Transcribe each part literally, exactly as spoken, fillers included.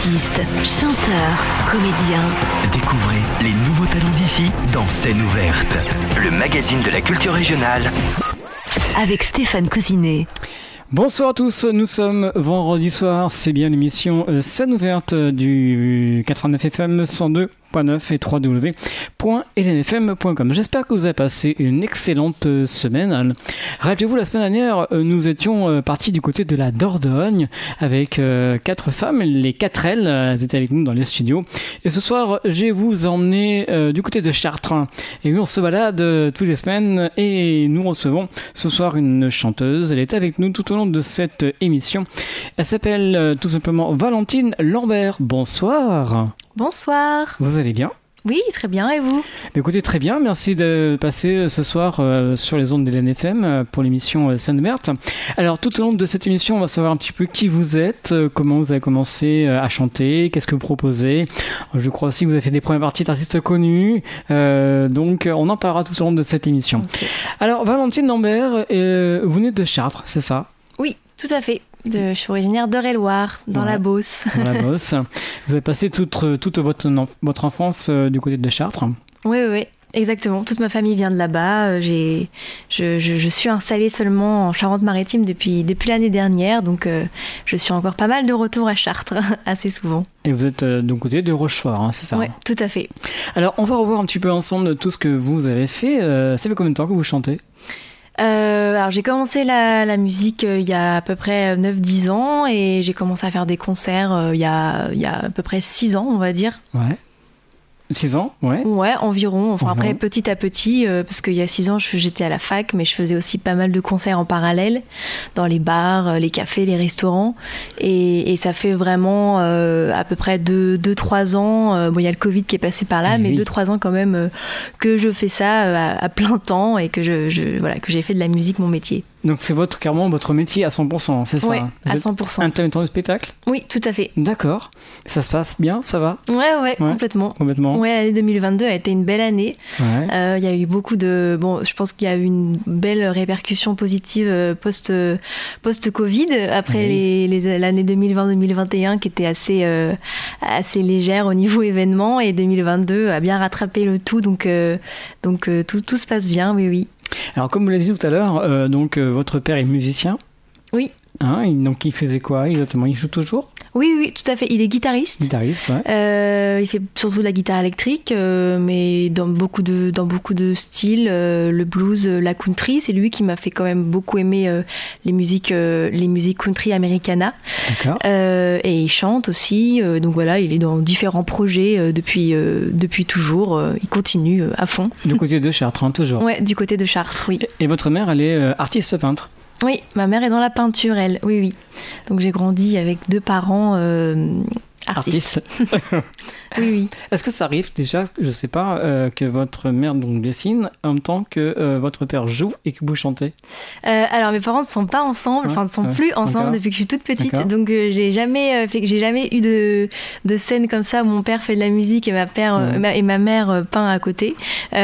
Artistes, chanteurs, comédiens. Découvrez les nouveaux talents d'ici dans Scène ouverte, le magazine de la culture régionale. Avec Stéphane Cousinet. Bonsoir à tous, nous sommes vendredi soir, c'est bien l'émission euh, Scène ouverte du quatre-vingt-neuf F M cent deux point neuf et w w w point l n f m point com. J'espère que vous avez passé une excellente semaine. Rappelez-vous, la semaine dernière, nous étions partis du côté de la Dordogne avec euh, quatre femmes, les quatre L, elles étaient avec nous dans les studios. Et ce soir, je vais vous emmener euh, du côté de Chartres. Et oui, on se balade euh, toutes les semaines et nous recevons ce soir une chanteuse. Elle est avec nous tout au long de cette émission. Elle s'appelle euh, tout simplement Valentine Lambert. Bonsoir. Bonsoir. Vous allez bien ? Oui, très bien, et vous ? Écoutez, très bien, merci de passer ce soir euh, sur les ondes de l'L N F M euh, pour l'émission euh, Scène ouverte. Alors, tout au long de cette émission, on va savoir un petit peu qui vous êtes, euh, comment vous avez commencé euh, à chanter, qu'est-ce que vous proposez. Je crois aussi que vous avez fait des premières parties d'artistes connus, euh, donc on en parlera tout au long de cette émission. Okay. Alors, Valentine Lambert, euh, vous venez de Chartres, c'est ça ? Oui, tout à fait. De, je suis originaire d'Eure-et-Loir, dans ouais, la Beauce. Dans la Beauce. Vous avez passé toute, toute votre, votre enfance euh, du côté de Chartres ? Oui, oui, oui, exactement. Toute ma famille vient de là-bas. J'ai, je, je, je suis installée seulement en Charente-Maritime depuis, depuis l'année dernière, donc euh, je suis encore pas mal de retour à Chartres, assez souvent. Et vous êtes euh, du côté de Rochefort, hein, c'est ça ? Oui, tout à fait. Alors, on va revoir un petit peu ensemble tout ce que vous avez fait. Euh, ça fait combien de temps que vous chantez ? Euh, alors j'ai commencé la, la musique euh, il y a à peu près neuf dix ans et j'ai commencé à faire des concerts euh, il, y a, il y a à peu près six ans, on va dire. Ouais. six ans, ouais. Ouais, environ. Enfin, environ. Après, petit à petit, euh, parce qu'il y a six ans, je, j'étais à la fac, mais je faisais aussi pas mal de concerts en parallèle, dans les bars, les cafés, les restaurants. Et, et ça fait vraiment euh, à peu près deux trois ans. Euh, bon, il y a le Covid qui est passé par là, oui, mais deux trois ans quand même euh, que je fais ça euh, à, à plein temps et que, je, je, voilà, que j'ai fait de la musique mon métier. Donc c'est votre, clairement votre métier à cent pour cent, c'est ça ? Oui, Vous à cent pour cent. Intermittent du spectacle ? Oui, tout à fait. D'accord. Ça se passe bien, ça va ? Ouais, ouais, ouais, complètement. Complètement. Ouais, l'année deux mille vingt-deux a été une belle année. Il ouais. euh, y a eu beaucoup de... Bon, je pense qu'il y a eu une belle répercussion positive post, post-Covid, après oui. les, les, l'année deux mille vingt deux mille vingt et un qui était assez, euh, assez légère au niveau événement, et deux mille vingt-deux a bien rattrapé le tout, donc, euh, donc euh, tout, tout se passe bien, oui, oui. Alors, comme vous l'avez dit tout à l'heure, euh, donc euh, votre père est musicien. Oui. Hein, il, donc, il faisait quoi exactement ? Il joue toujours ? Oui, oui, tout à fait. Il est guitariste. Guitariste, ouais. Euh, il fait surtout de la guitare électrique, euh, mais dans beaucoup de, dans beaucoup de styles. Euh, le blues, la country, c'est lui qui m'a fait quand même beaucoup aimer euh, les, musiques, euh, les musiques country americana. D'accord. Euh, et il chante aussi. Euh, donc voilà, il est dans différents projets euh, depuis, euh, depuis toujours. Euh, il continue euh, à fond. Du côté de Chartres, hein, toujours ? Ouais, du côté de Chartres, oui. Et, et votre mère, elle est euh, artiste peintre ? Oui, ma mère est dans la peinture, elle. Oui, oui. Donc j'ai grandi avec deux parents euh, artistes. Artiste. Oui, oui. Est-ce que ça arrive déjà, je ne sais pas, euh, que votre mère donc dessine en même temps que euh, votre père joue et que vous chantez ? euh, Alors mes parents ne sont pas ensemble, enfin ouais, ne sont ouais, plus ensemble depuis que je suis toute petite. D'accord. Donc euh, j'ai jamais euh, fait, j'ai jamais eu de de scène comme ça où mon père fait de la musique et ma père ouais. euh, ma, et ma mère euh, peint à côté.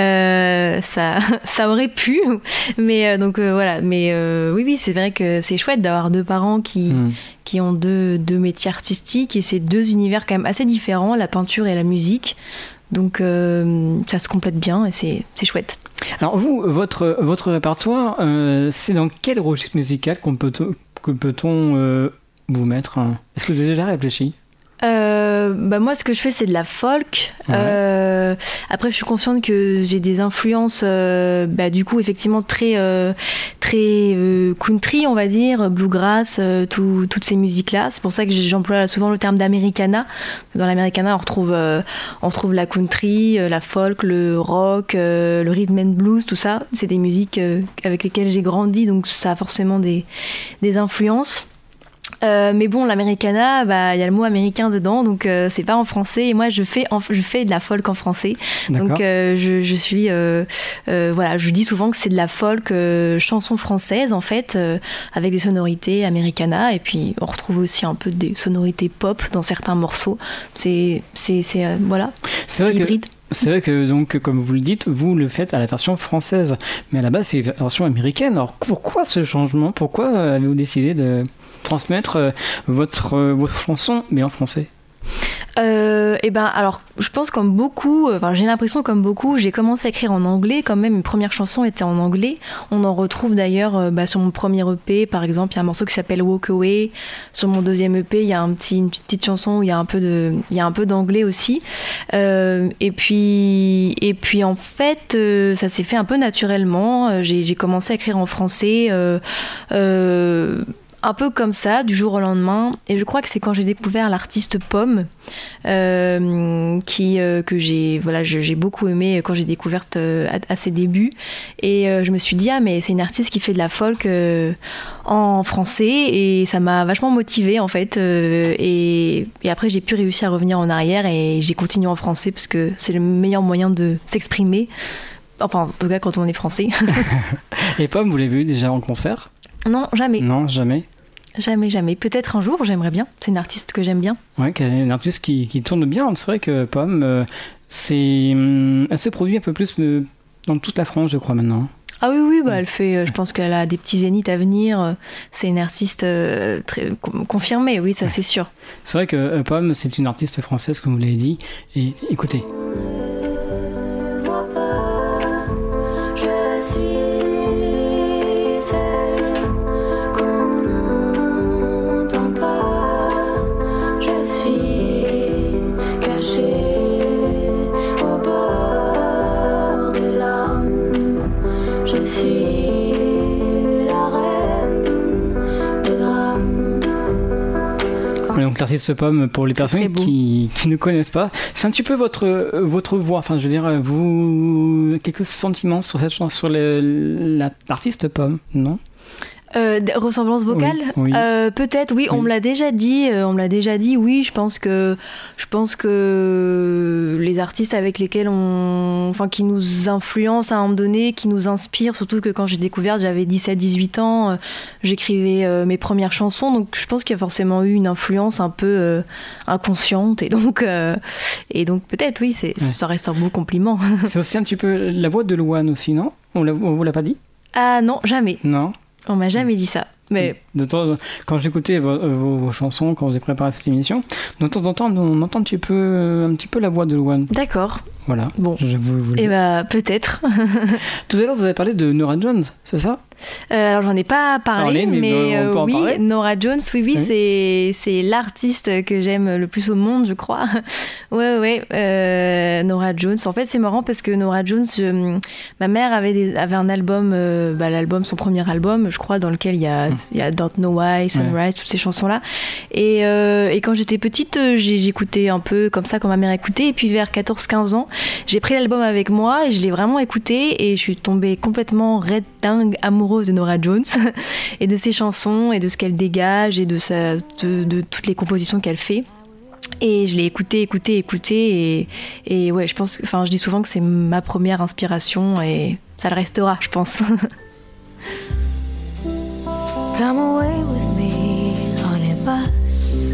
Euh, ça ça aurait pu, mais euh, donc euh, voilà. Mais euh, oui oui c'est vrai que c'est chouette d'avoir deux parents qui mmh. qui ont deux deux métiers artistiques et c'est deux univers quand même assez différents, la peinture et la musique, donc euh, ça se complète bien et c'est, c'est chouette. Alors vous, votre, votre répertoire, euh, c'est dans quel registre musical qu'on peut, que peut-on euh, vous mettre ? Est-ce que vous avez déjà réfléchi ? Euh, bah moi ce que je fais c'est de la folk. Ouais. Euh, après je suis consciente que j'ai des influences euh, bah, du coup effectivement très euh, très euh, country on va dire, bluegrass, euh, tout, toutes ces musiques là. C'est pour ça que j'emploie souvent le terme d'americana. Dans l'americana on retrouve euh, on retrouve la country, euh, la folk, le rock, euh, le rhythm and blues, tout ça. C'est des musiques euh, avec lesquelles j'ai grandi, donc ça a forcément des des influences. Euh, mais bon, l'americana, bah, y a le mot américain dedans, donc euh, c'est pas en français. Et moi, je fais, en, je fais de la folk en français. D'accord. Donc euh, je, je suis, euh, euh, voilà, je dis souvent que c'est de la folk euh, chanson française en fait, euh, avec des sonorités americana. Et puis on retrouve aussi un peu des sonorités pop dans certains morceaux. C'est, c'est, c'est euh, voilà, c'est, c'est hybride. Que... C'est vrai que, donc, comme vous le dites, vous le faites à la version française. Mais à la base, c'est la version américaine. Alors, pourquoi ce changement ? Pourquoi avez-vous décidé de transmettre votre, votre chanson, mais en français ? Euh, et ben alors je pense comme beaucoup, enfin j'ai l'impression comme beaucoup, j'ai commencé à écrire en anglais quand même. Mes premières chansons étaient en anglais. On en retrouve d'ailleurs euh, bah, sur mon premier E P par exemple, il y a un morceau qui s'appelle Walk Away. Sur mon deuxième E P, il y a un petit, une petite chanson où il y a un peu de, il y a un peu d'anglais aussi. Euh, et puis et puis en fait euh, ça s'est fait un peu naturellement. J'ai, j'ai commencé à écrire en français. Euh, euh, Un peu comme ça, du jour au lendemain. Et je crois que c'est quand j'ai découvert l'artiste Pomme, euh, qui, euh, que j'ai, voilà, je, j'ai beaucoup aimé quand j'ai découverte euh, à, à ses débuts. Et euh, je me suis dit, ah, mais c'est une artiste qui fait de la folk euh, en français. Et ça m'a vachement motivée, en fait. Euh, et, et après, j'ai pu réussir à revenir en arrière et j'ai continué en français parce que c'est le meilleur moyen de s'exprimer. Enfin, en tout cas, quand on est français. Et Pomme, vous l'avez vu déjà en concert ? Non, jamais. Non, jamais. Jamais, jamais. Peut-être un jour, j'aimerais bien. C'est une artiste que j'aime bien. Ouais, une artiste qui, qui tourne bien. C'est vrai que Pomme, euh, c'est, euh, elle se produit un peu plus euh, dans toute la France, je crois, maintenant. Ah oui, oui, bah, elle fait, euh, je pense qu'elle a des petits zéniths à venir. C'est une artiste euh, très confirmée, oui, ça c'est sûr. C'est vrai que euh, Pomme, c'est une artiste française, comme vous l'avez dit. Et écoutez. Je suis celle qu'on n'entend pas. Je suis cachée au bord des larmes. Je suis la reine des drames. Donc l'artiste Pomme, pour les personnes qui, qui ne connaissent pas, c'est un petit peu votre, votre voix. Enfin, je veux dire, vous quelques sentiments sur cette chanson, sur le, la, l'artiste Pomme, non? Euh, ressemblance vocale, oui, oui. Euh, peut-être, oui, oui, on me l'a déjà dit, euh, on me l'a déjà dit, oui, je pense que, je pense que les artistes avec lesquels on, enfin, qui nous influencent à un moment donné, qui nous inspirent, surtout que quand j'ai découvert, j'avais dix-sept dix-huit ans, euh, j'écrivais euh, mes premières chansons, donc je pense qu'il y a forcément eu une influence un peu euh, inconsciente, et donc, euh, et donc peut-être, oui, c'est, ouais. Ça reste un beau compliment. C'est aussi un petit peu la voix de Louane aussi, non? On, l'a, on vous l'a pas dit? Ah non, jamais. Non. On m'a jamais dit ça. Mais... De temps, quand j'écoutais vos, vos, vos chansons, quand vous avez préparé cette émission, de temps en temps, on entend un petit peu, un petit peu la voix de Louane. D'accord. Voilà. Bon. Je vous, vous Et bah, peut-être. Tout à l'heure, vous avez parlé de Norah Jones, c'est ça? Euh, alors j'en ai pas parlé, parlé mais, mais euh, oui, parler. Norah Jones, oui, oui, oui. C'est, c'est l'artiste que j'aime le plus au monde, je crois. ouais, ouais, euh, Norah Jones. En fait, c'est marrant parce que Norah Jones, je, ma mère avait, des, avait un album, euh, bah, l'album, son premier album, je crois, dans lequel il y a, mmh. il y a Don't Know Why, Sunrise, ouais. Toutes ces chansons-là. Et, euh, et quand j'étais petite, j'ai, j'écoutais un peu comme ça, quand ma mère écoutait. Et puis vers quatorze quinze ans, j'ai pris l'album avec moi et je l'ai vraiment écouté et je suis tombée complètement raide dingue, amoureuse de Norah Jones et de ses chansons et de ce qu'elle dégage et de, sa, de, de toutes les compositions qu'elle fait. Et je l'ai écouté, écouté, écouté et, et ouais, je pense, enfin, je dis souvent que c'est ma première inspiration et ça le restera, je pense. Come away with me on a bus.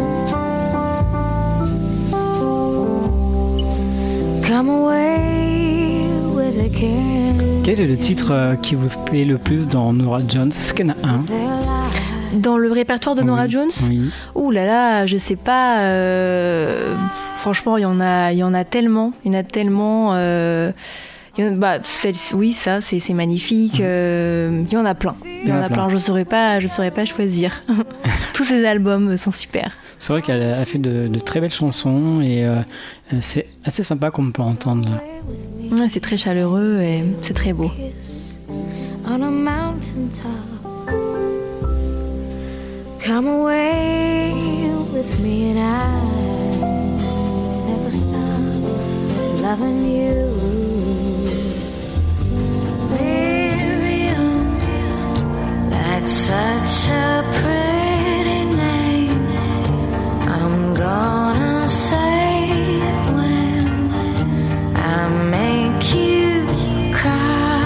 Come away with a kiss. Quel est le titre qui vous plaît le plus dans Norah Jones? Est-ce qu'il y en a un? Dans le répertoire de Norah oui, Jones oui. Ouh là là, je sais pas. Euh, franchement, il y en a, il y en a tellement, il y en a tellement. Euh, il y en a, bah, celle, oui, ça, c'est, c'est magnifique. Euh, il y en a plein. Il y en a plein. Je saurais pas, je saurais pas choisir. Tous ces albums sont super. C'est vrai qu'elle a fait de, de très belles chansons et euh, c'est assez sympa qu'on peut entendre. Ouais, c'est très chaleureux et c'est très beau. On a mountain top. Come away with me and I never stop loving you. Miriam, that's such a pretty name. I'm gonna say it when I make you cry.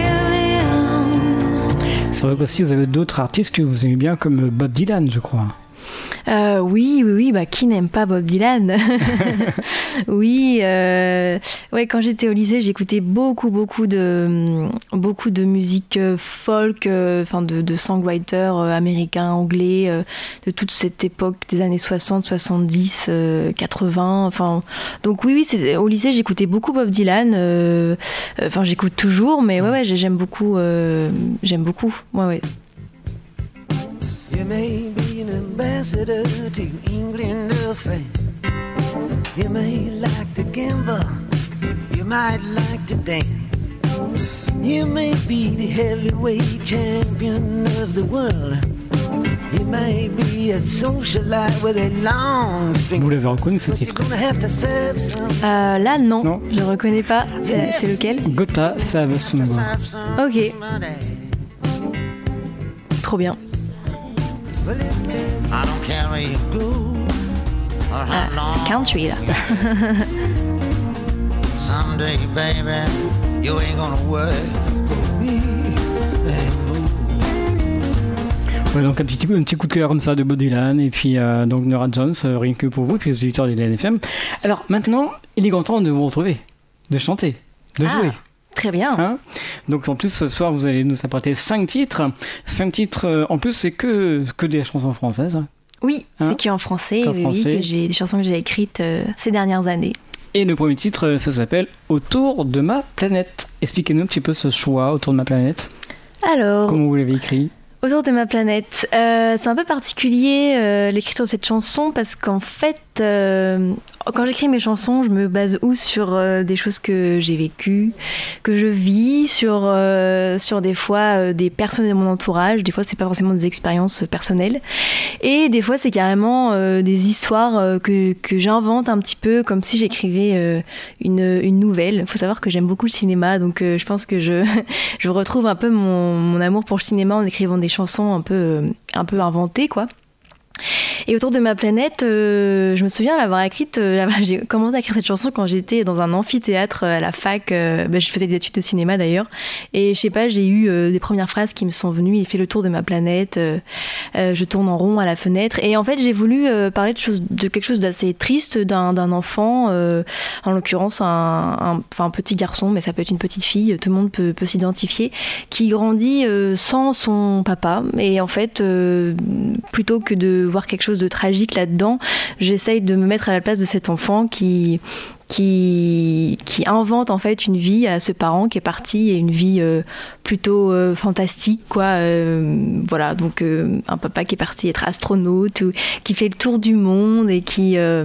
C'est vrai qu'aussi vous avez d'autres artistes que vous aimez bien comme Bob Dylan, je crois. Euh, oui, oui, oui, bah, qui n'aime pas Bob Dylan? Oui, euh, ouais, quand j'étais au lycée, j'écoutais beaucoup, beaucoup de, beaucoup de musique folk, enfin de, de songwriters américains, anglais, euh, de toute cette époque des années soixante, soixante-dix, euh, quatre-vingts. Enfin, donc oui, oui, c'est, au lycée, j'écoutais beaucoup Bob Dylan. Euh, enfin, j'écoute toujours, mais ouais, ouais, j'aime beaucoup, euh, j'aime beaucoup. Ouais, ouais. You may be an ambassador to England or France. You may like to gamble. You might like to dance. You may be the heavyweight champion of the world. You may be a socialite with a long string. Vous l'avez reconnu ce titre? Euh, là, non, non, je reconnais pas. C'est, c'est lequel? Gotha Savassungo. Ok. Trop bien. Ah, c'est country là. Someday, baby, you ain't gonna work for me anymore. Ouais, donc un petit, un petit coup de cœur comme ça de Bob Dylan et puis euh, donc Norah Jones, euh, rien que pour vous, et puis les auditeurs de L N F M. Alors maintenant, il est grand temps de vous retrouver, de chanter, de ah. jouer. Très bien. Hein, donc en plus ce soir vous allez nous apporter cinq titres. cinq titres euh, en plus c'est que, que des chansons françaises. Hein. Oui, hein, c'est qu'en français, qu'en oui, français. Oui, que j'ai, des chansons que j'ai écrites euh, ces dernières années. Et le premier titre, ça s'appelle Autour de ma planète. Expliquez-nous un petit peu ce choix, Autour de ma planète. Alors, comment vous l'avez écrit? Autour de ma planète. Euh, c'est un peu particulier euh, l'écriture de cette chanson parce qu'en fait, euh, quand j'écris mes chansons, je me base ou sur euh, des choses que j'ai vécues, que je vis, sur, euh, sur des fois euh, des personnes de mon entourage. Des fois, c'est pas forcément des expériences personnelles. Et des fois, c'est carrément euh, des histoires euh, que, que j'invente un petit peu comme si j'écrivais euh, une, une nouvelle. Il faut savoir que j'aime beaucoup le cinéma, donc euh, je pense que je, je retrouve un peu mon, mon amour pour le cinéma en écrivant des chansons un peu, un peu inventées, quoi. Et Autour de ma planète, euh, je me souviens l'avoir écrite, euh, j'ai commencé à écrire cette chanson quand j'étais dans un amphithéâtre à la fac, euh, bah, je faisais des études de cinéma d'ailleurs, et je sais pas, j'ai eu euh, des premières phrases qui me sont venues, il fait le tour de ma planète, euh, euh, je tourne en rond à la fenêtre, et en fait j'ai voulu euh, parler de, chose, de quelque chose d'assez triste, d'un, d'un enfant, euh, en l'occurrence un, un, un petit garçon, mais ça peut être une petite fille, tout le monde peut, peut s'identifier, qui grandit euh, sans son papa, et en fait, euh, plutôt que de voir quelque chose de tragique là-dedans, j'essaye de me mettre à la place de cet enfant qui, qui, qui invente en fait une vie à ce parent qui est parti, et une vie euh, plutôt euh, fantastique, quoi. Euh, voilà, donc euh, un papa qui est parti être astronaute, ou qui fait le tour du monde et qui, euh,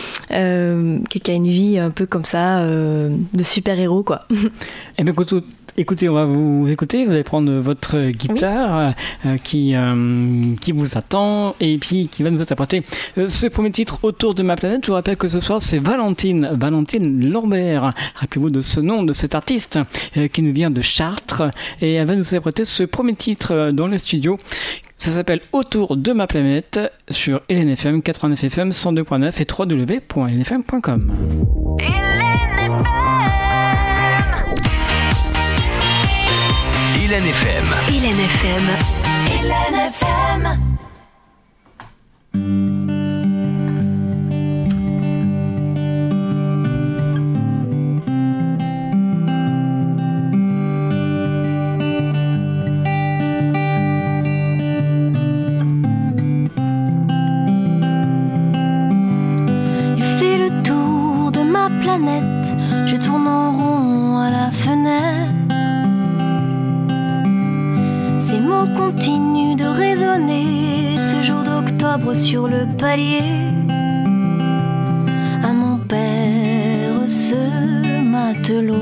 euh, qui a une vie un peu comme ça, euh, de super-héros, quoi. Eh bien, écoute, écoutez, on va vous écouter, vous allez prendre votre guitare, oui. euh, qui, euh, qui vous attend et puis qui va nous interpréter euh, ce premier titre, Autour de ma planète. Je vous rappelle que ce soir c'est Valentine, Valentine Lambert, rappelez-vous de ce nom de cet artiste euh, qui nous vient de Chartres, et elle va nous interpréter ce premier titre euh, dans le studio. Ça s'appelle Autour de ma planète sur L N F M quatre-vingt-neuf F M cent deux point neuf et w w w point l n f m point com. L N F M. L N F M. L N F M. Il fait le tour de ma planète, je tourne en rond à la fenêtre. Ces mots continuent de résonner ce jour d'octobre sur le palier. À mon père, ce matelot,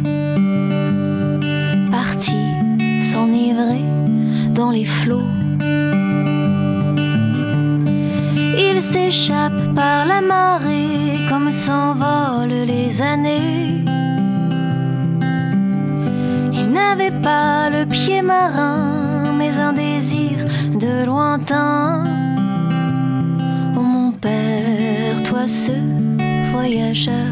parti s'enivrer dans les flots. Il s'échappe par la marée comme s'envolent les années. Il n'avait pas le pied marin, mais un désir de lointain. Oh mon père, toi ce voyageur,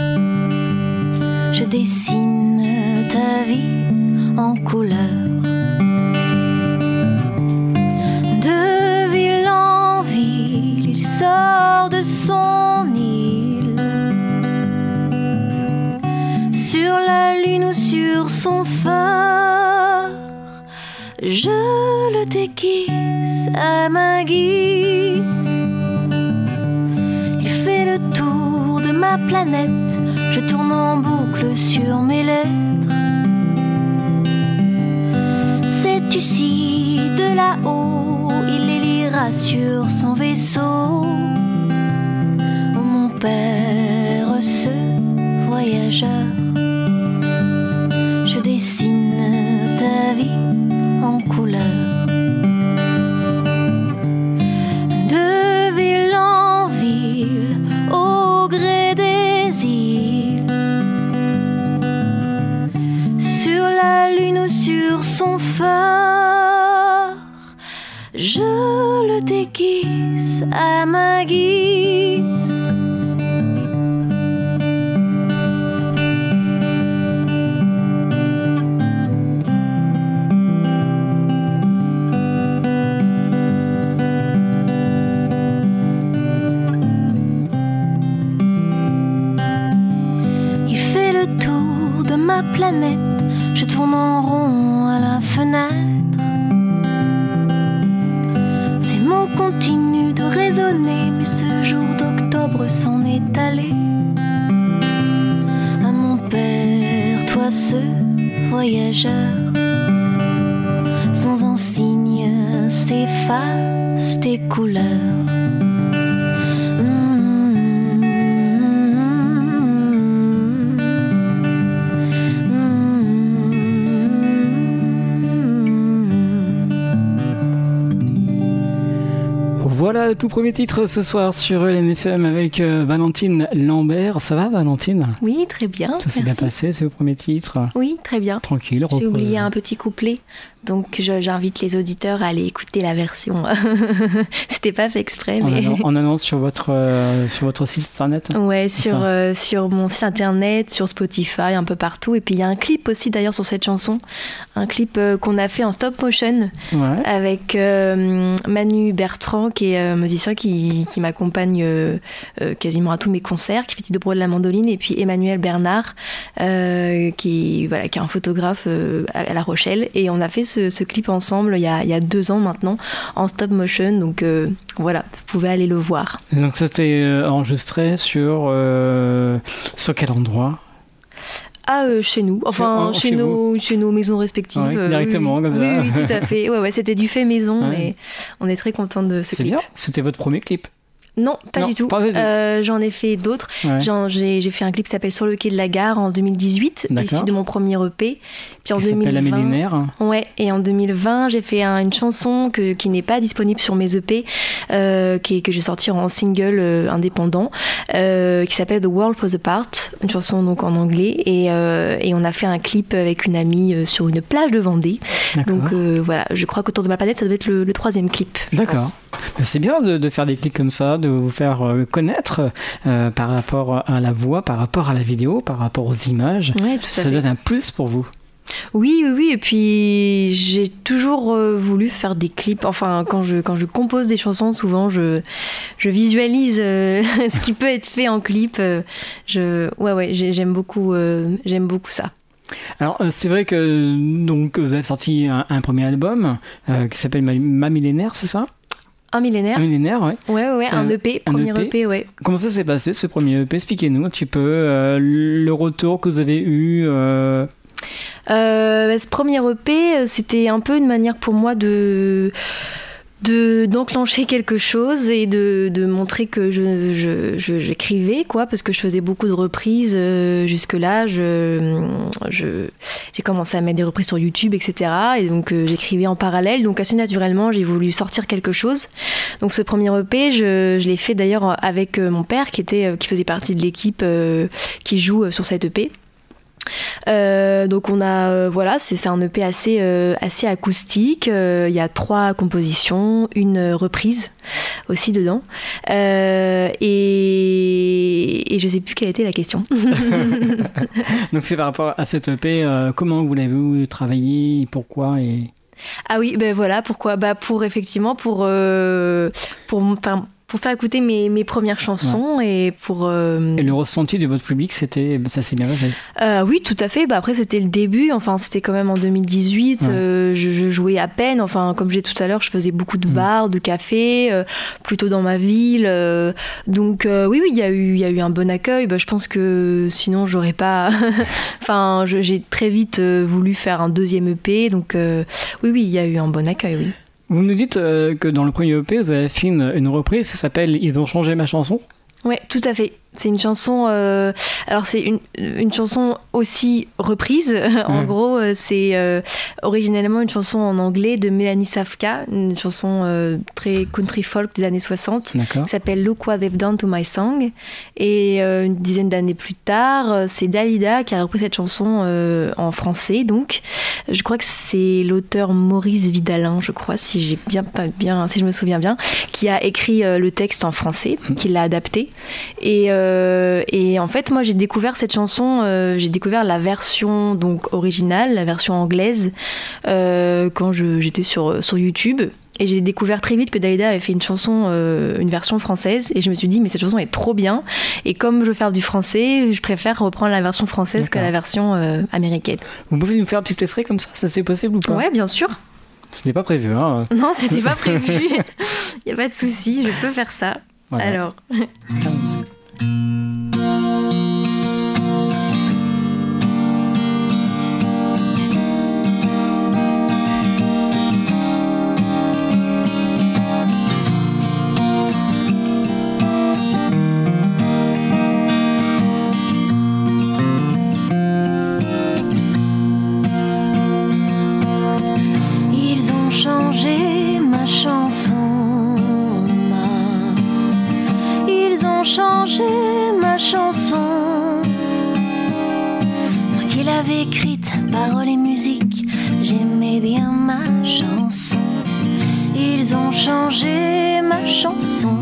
je dessine ta vie en couleur. De ville en ville, déguise à ma guise. Il fait le tour de ma planète, je tourne en boucle sur mes lettres. C'est ici de là-haut, il les lira sur son vaisseau. Oh mon père, ce voyageur, je dessine ta vie en couleur. De ville en ville, au gré des îles, sur la lune ou sur son phare, je le déguise à ma guise. Ma planète, je tourne en rond à la fenêtre. Ces mots continuent de résonner, mais ce jour d'octobre s'en est allé. À mon père, toi ce voyageur, sans un signe s'effacent tes couleurs. Voilà, tout premier titre ce soir sur L N F M avec euh, Valentine Lambert. Ça va, Valentine ? Oui, très bien. Ça s'est bien passé, c'est le premier titre ? Oui, très bien. Tranquille. J'ai repose. oublié un petit couplet, donc je, j'invite les auditeurs à aller écouter la version. C'était pas fait exprès, mais... En, en annonce sur votre, euh, sur votre site internet ? Ouais, sur, euh, sur mon site internet, sur Spotify, un peu partout. Et puis il y a un clip aussi d'ailleurs sur cette chanson. Un clip euh, qu'on a fait en stop motion ouais. avec euh, Manu Bertrand, qui est euh, musicien qui, qui m'accompagne euh, euh, quasiment à tous mes concerts, qui fait du dobro de la mandoline. Et puis Emmanuel Bernard, euh, qui, voilà, qui est un photographe euh, à, à La Rochelle. Et on a fait ce, ce clip ensemble il y, a, il y a deux ans maintenant, en stop motion. Donc euh, voilà, vous pouvez aller le voir. Et donc c'était euh, enregistré sur, euh, sur quel endroit ? Ah, euh, chez nous, enfin chez, chez, chez nos, chez nos maisons respectives. Ouais, directement, oui, comme oui, ça. Oui, oui, tout à fait. Ouais, ouais, c'était du fait maison, ouais. Et on est très contents de ce C'est clip. bien, c'était votre premier clip ? Non, pas non, du tout. Pas du tout. Euh, j'en ai fait d'autres. Ouais. J'en, j'ai, j'ai fait un clip qui s'appelle Sur le quai de la gare en deux mille dix-huit, issu de mon premier E P. Puis en qui deux mille vingt, s'appelle La Millénaire. Ouais, et en deux mille vingt, j'ai fait un, une chanson que, qui n'est pas disponible sur mes E P, euh, qui, que j'ai sortie en single euh, indépendant, euh, qui s'appelle The World Falls Apart, une chanson donc en anglais. Et, euh, et on a fait un clip avec une amie euh, sur une plage de Vendée. D'accord. Donc euh, voilà, je crois qu'Autour de ma planète, ça doit être le, le troisième clip. D'accord. Ben, c'est bien de, de faire des clips comme ça, de vous faire euh, connaître euh, par rapport à la voix, par rapport à la vidéo, par rapport aux images. Ouais, tout à ça fait. doit être un plus pour vous. Oui, oui, oui. Et puis j'ai toujours euh, voulu faire des clips. Enfin, quand je quand je compose des chansons, souvent je je visualise euh, ce qui peut être fait en clip. Euh, je ouais ouais, j'ai, j'aime beaucoup euh, j'aime beaucoup ça. Alors c'est vrai que donc vous avez sorti un, un premier album euh, qui s'appelle Ma, Ma Millénaire, c'est ça ? Un millénaire. Un millénaire, ouais. Ouais, ouais, un Euh, E P, un premier E P. E P, ouais. Comment ça s'est passé ce premier E P ? Expliquez-nous un petit peu euh, le retour que vous avez eu. Euh... Euh, bah, ce premier E P, c'était un peu une manière pour moi de... De, d'enclencher quelque chose et de, de montrer que je, je, je, j'écrivais, quoi, parce que je faisais beaucoup de reprises euh, jusque-là. Je, je, j'ai commencé à mettre des reprises sur YouTube, et cetera. Et donc, euh, j'écrivais en parallèle. Donc, assez naturellement, j'ai voulu sortir quelque chose. Donc, ce premier E P, je, je l'ai fait d'ailleurs avec euh, mon père, qui, était, euh, qui faisait partie de l'équipe euh, qui joue euh, sur cet E P. Euh, donc on a euh, voilà c'est, c'est un E P assez euh, assez acoustique. Il euh, y a trois compositions, une reprise aussi dedans euh, et, et je sais plus quelle était la question. Donc c'est par rapport à cette E P, euh, comment vous l'avez travaillé, pourquoi et... Ah oui, ben voilà pourquoi. Bah pour effectivement pour euh, pour enfin, pour faire écouter mes, mes premières chansons ouais. et pour... Euh... Et le ressenti de votre public, c'était, ça s'est bien passé? euh, Oui, tout à fait. Bah, après, c'était le début. Enfin, c'était quand même en deux mille dix-huit. Ouais. Euh, je, je jouais à peine. Enfin, comme j'ai dit tout à l'heure, je faisais beaucoup de bars, mmh. de cafés, euh, plutôt dans ma ville. Euh, donc, euh, oui, oui, il y a eu, il y a eu un bon accueil. Bah, je pense que sinon, j'aurais pas... enfin, je, j'ai très vite euh, voulu faire un deuxième E P. Donc, euh, oui, oui, il y a eu un bon accueil, oui. Vous nous dites euh, que dans le premier E P, vous avez fait une, une reprise, ça s'appelle « Ils ont changé ma chanson ». Ouais, tout à fait. C'est une chanson. Euh, alors c'est une, une chanson aussi reprise. en mmh. gros, euh, c'est euh, originellement une chanson en anglais de Mélanie Safka, une chanson euh, très country folk des années soixante, D'accord. qui s'appelle Look What They've Done to My Song. Et euh, une dizaine d'années plus tard, c'est Dalida qui a repris cette chanson euh, en français. Donc, je crois que c'est l'auteur Maurice Vidalin, je crois, si j'ai bien pas bien, si je me souviens bien, qui a écrit euh, le texte en français, mmh. qui l'a adapté. Et euh, Euh, et en fait, moi, j'ai découvert cette chanson, euh, j'ai découvert la version donc originale, la version anglaise, euh, quand je, j'étais sur, sur YouTube. Et j'ai découvert très vite que Dalida avait fait une chanson, euh, une version française. Et je me suis dit, mais cette chanson est trop bien. Et comme je veux faire du français, je préfère reprendre la version française D'accord. que la version euh, américaine. Vous pouvez nous faire un petit extrait comme ça, ça c'est possible ou pas? Ouais, bien sûr. C'était pas prévu, hein? Non, c'était pas prévu. Il n'y a pas de souci, je peux faire ça. Voilà. Alors... Ils ont changé ma chanson. Changer ma chanson, moi qui l'avais écrite, paroles et musique, j'aimais bien ma chanson. Ils ont changé ma chanson.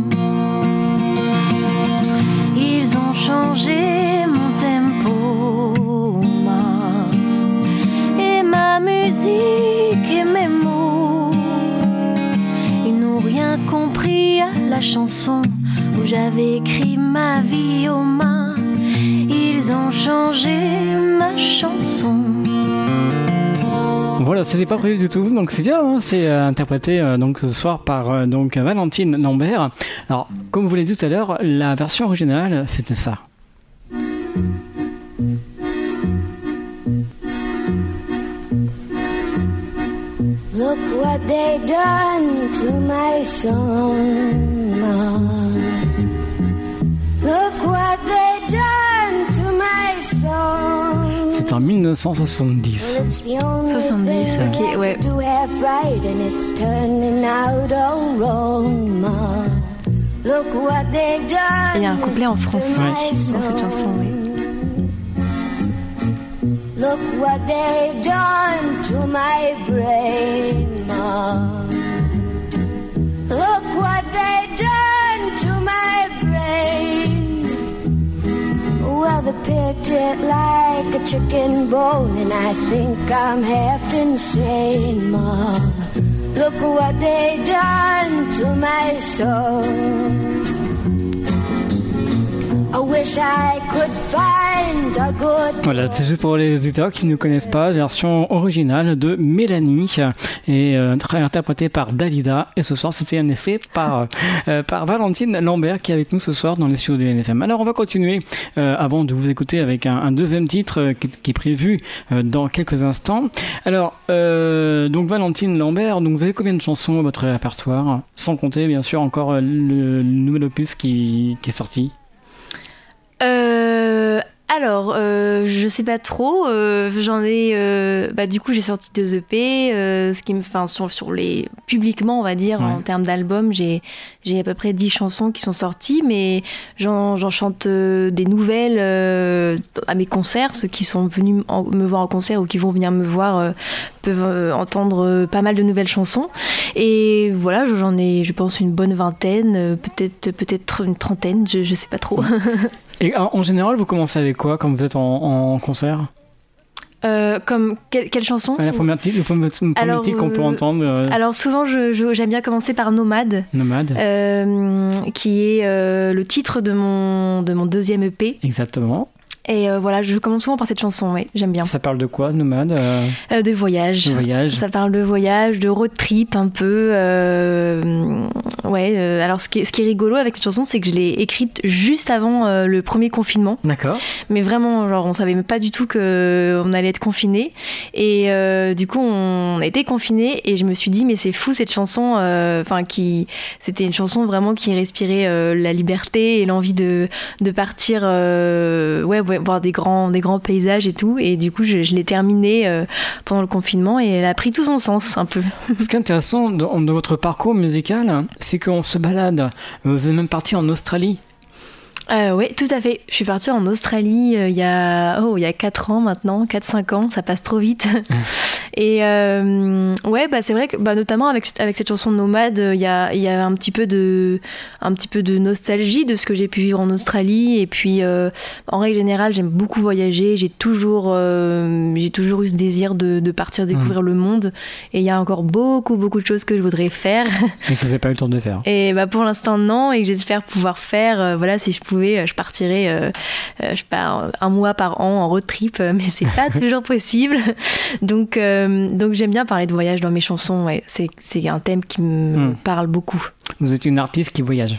Ils ont changé mon tempo, ma, et ma musique et mes mots. Ils n'ont rien compris à la chanson où j'avais écrit ma vie aux mains. Ils ont changé ma chanson. Voilà, c'était pas prévu du tout, donc c'est bien, hein, c'est euh, interprété euh, donc ce soir par euh, donc Valentine Lambert. Alors, comme vous l'avez dit tout à l'heure, la version originale, c'était ça. Look what they done to my song. Look what they done to my song. C'est en dix-neuf cent soixante-dix. soixante-dix, ok, ouais. Il y a un couplet en français ouais. dans cette chanson, oui. Look what they done to my brain, Ma. Look what they done to my brain. Well, they picked it like a chicken bone, and I think I'm half insane, Ma. Look what they done to my soul. I wish I could find a good... Voilà, c'est juste pour les auditeurs qui ne connaissent pas, version originale de Mélanie et euh, interprétée par Dalida. Et ce soir, c'était un essai par, euh, par Valentine Lambert qui est avec nous ce soir dans les studios de L F M. Alors, on va continuer euh, avant de vous écouter avec un, un deuxième titre euh, qui, qui est prévu euh, dans quelques instants. Alors, euh, donc Valentine Lambert, donc vous avez combien de chansons à votre répertoire? Sans compter, bien sûr, encore euh, le, le nouvel opus qui, qui est sorti. Euh, alors, euh, je sais pas trop. Euh, j'en ai. Euh, bah, du coup, j'ai sorti deux E P. Euh, ce qui me, enfin, sur, sur les publiquement, on va dire, ouais. en termes d'albums, j'ai j'ai à peu près dix chansons qui sont sorties, mais j'en, j'en chante euh, des nouvelles euh, à mes concerts. Ceux qui sont venus en, me voir en concert ou qui vont venir me voir euh, peuvent euh, entendre euh, pas mal de nouvelles chansons. Et voilà, j'en ai, je pense, une bonne vingtaine, euh, peut-être peut-être une trentaine. Je je sais pas trop. Et en général, vous commencez avec quoi quand vous êtes en, en concert ? Euh, comme quelle, quelle chanson? La première petite, le premier, le premier alors, titre qu'on peut euh, entendre. Euh, alors souvent, je, je, j'aime bien commencer par Nomade. Nomade. Euh, qui est euh, le titre de mon, de mon deuxième E P. Exactement. Et euh, voilà, je commence souvent par cette chanson, oui, j'aime bien. Ça parle de quoi, Nomade? euh... euh, De voyage. De voyage. Ça parle de voyage, de road trip un peu. Euh... Ouais, euh, alors ce qui, est, ce qui est rigolo avec cette chanson, c'est que je l'ai écrite juste avant euh, le premier confinement. D'accord. Mais vraiment, genre, on savait même pas du tout qu'on allait être confinés. Et euh, du coup, on a été confinés et je me suis dit, mais c'est fou cette chanson. Enfin, euh, qui, c'était une chanson vraiment qui respirait euh, la liberté et l'envie de, de partir. Euh, ouais, ouais, voir des grands, des grands paysages et tout. Et du coup, je, je l'ai terminée euh, pendant le confinement et elle a pris tout son sens un peu. Ce qui est intéressant dans, dans votre parcours musical, c'est qu'on se balade. Vous êtes même parti en Australie. Euh, oui, tout à fait. Je suis partie en Australie euh, il y a oh il y a quatre ans maintenant, quatre cinq ans, ça passe trop vite. Et euh, ouais, bah c'est vrai que bah notamment avec avec cette chanson Nomade, il y a il y a un petit peu de un petit peu de nostalgie de ce que j'ai pu vivre en Australie et puis euh, en règle générale, j'aime beaucoup voyager, j'ai toujours euh, j'ai toujours eu ce désir de de partir découvrir mmh. le monde et il y a encore beaucoup beaucoup de choses que je voudrais faire et que vous n'avez pas eu le temps de faire. Et bah pour l'instant non et que j'espère pouvoir faire euh, voilà, si je pouvais je partirais euh, euh, je pars un mois par an en road trip, mais c'est pas toujours possible. Donc, euh, donc j'aime bien parler de voyage dans mes chansons. Ouais. C'est, c'est un thème qui me mmh. parle beaucoup. Vous êtes une artiste qui voyage.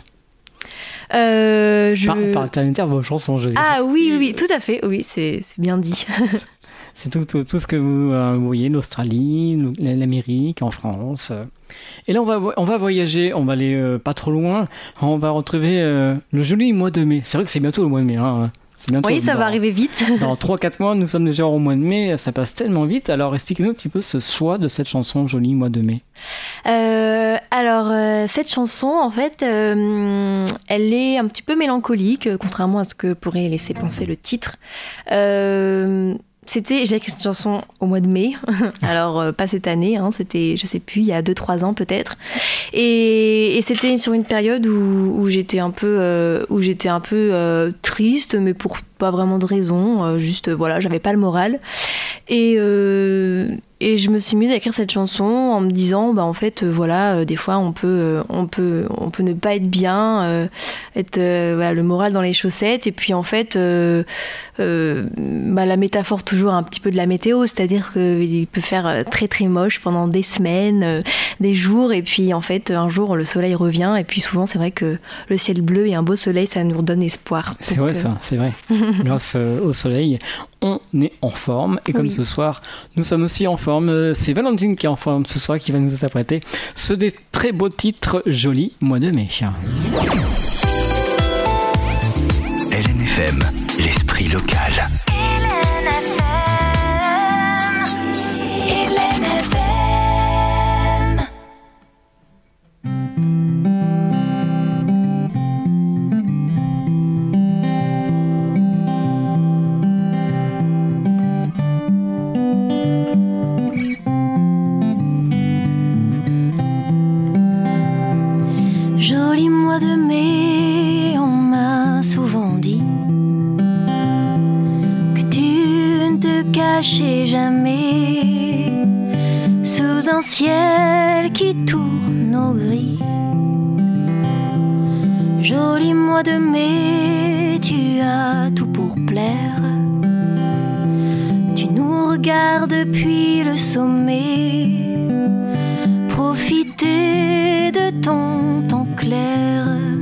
Euh, je... Par, par intermédiaire vos chansons, je dis. Ah oui, oui, oui, tout à fait. Oui, c'est, c'est bien dit. C'est tout, tout, tout ce que vous, euh, vous voyez, l'Australie, l'Amérique, en France. Et là, on va, on va voyager, on va aller euh, pas trop loin. On va retrouver euh, le joli mois de mai. C'est vrai que c'est bientôt le mois de mai. Hein. C'est bientôt, oui, ça dans, va arriver vite. Dans trois quatre mois, nous sommes déjà au mois de mai. Ça passe tellement vite. Alors, expliquez-nous un petit peu ce choix de cette chanson, Joli mois de mai. Euh, alors, euh, cette chanson, en fait, euh, elle est un petit peu mélancolique, contrairement à ce que pourrait laisser penser le titre. Euh... C'était, j'ai écrit cette chanson au mois de mai, alors euh, pas cette année, hein, c'était, je sais plus, il y a deux trois ans peut-être, et, et c'était sur une période où, où j'étais un peu, euh, où j'étais un peu euh, triste, mais pour pas vraiment de raison, euh, juste voilà, j'avais pas le moral, et euh, et je me suis mise à écrire cette chanson en me disant, bah en fait, euh, voilà, euh, des fois on peut, euh, on peut, on peut ne pas être bien, euh, être euh, voilà, le moral dans les chaussettes, et puis en fait, euh, euh, bah, la métaphore toujours un petit peu de la météo, c'est-à-dire qu'il peut faire très très moche pendant des semaines, euh, des jours, et puis en fait, un jour le soleil revient, et puis souvent c'est vrai que le ciel bleu et un beau soleil, ça nous redonne espoir. C'est Donc, vrai euh... ça, c'est vrai. Grâce euh, au soleil, on est en forme, et comme oui. ce soir, nous sommes aussi en forme. C'est Valentine qui est en forme ce soir, qui va nous interpréter ce des très beaux titres Joli mois de mai. L N F M, l'esprit local. Joli mois de mai, on m'a souvent dit que tu ne te cachais jamais sous un ciel qui tourne au gris. Joli mois de mai, tu as tout pour plaire. Tu nous regardes depuis le sommet, profiter de ton temps clair.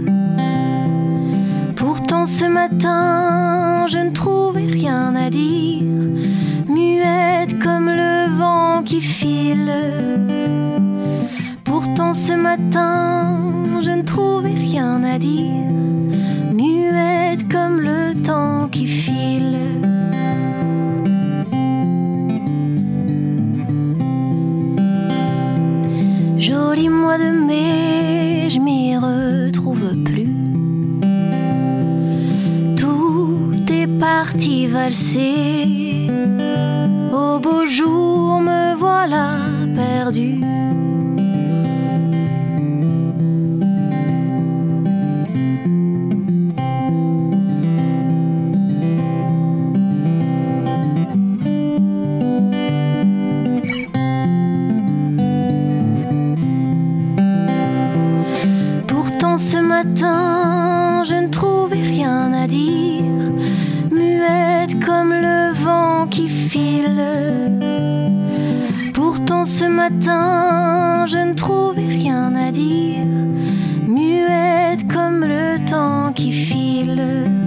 Pourtant ce matin, je ne trouvais rien à dire, muette comme le vent qui file. Pourtant ce matin, je ne trouvais rien à dire, muette comme le temps qui file. Joli mois de mai, je m'y retrouve plus. Tout est parti valser. Au beau jour, me voilà perdu. Pourtant ce matin, je ne trouvais rien à dire, muette comme le vent qui file. Pourtant ce matin, je ne trouvais rien à dire, muette comme le temps qui file.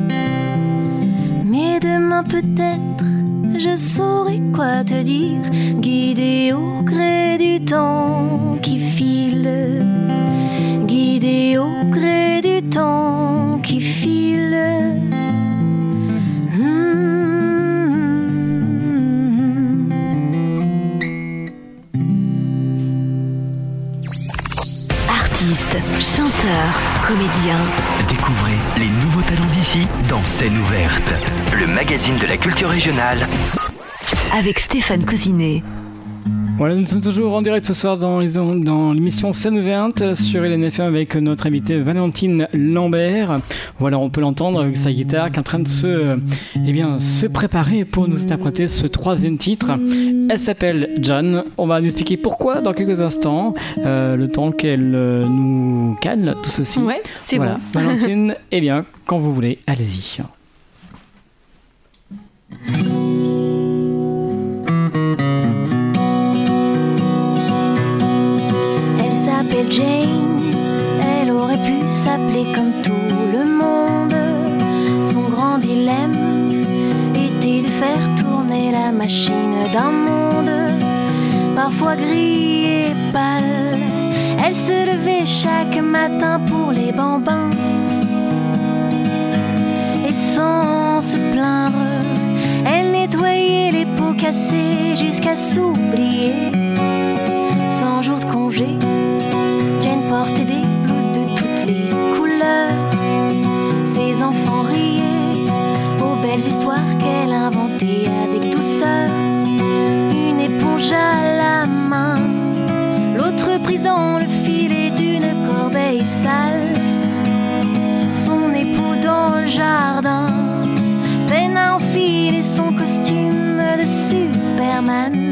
Mais demain peut-être, je saurai quoi te dire, guidée au gré du temps qui file, guidée au gré du temps qui file. Artistes, chanteurs, comédiens. Découvrez les nouveaux talents d'ici dans Scène ouverte, le magazine de la culture régionale. Avec Stéphane Cousinet. Voilà, nous sommes toujours en direct ce soir dans, les, dans l'émission Scène ouverte sur L N F M avec notre invitée Valentine Lambert. Voilà, on peut l'entendre avec sa guitare qui est en train de se, eh bien, se préparer pour nous interpréter ce troisième titre. Elle s'appelle John. On va nous expliquer pourquoi dans quelques instants, euh, le temps qu'elle euh, nous cale tout ceci. Ouais, c'est voilà. bon. Valentine, eh bien, quand vous voulez, allez-y. Elle s'appelle Jane, elle aurait pu s'appeler comme tout le monde. Son grand dilemme était de faire tourner la machine d'un monde parfois gris et pâle. Elle se levait chaque matin pour les bambins et sans se plaindre, elle nettoyait les pots cassés jusqu'à s'oublier. Cent jours de congé, Jane portait des blouses de toutes les couleurs. Ses enfants riaient aux belles histoires qu'elle inventait avec douceur. Une éponge à la main, l'autre prise dans le filet d'une corbeille sale. Son époux dans le jardin peine à enfiler son costume de Superman.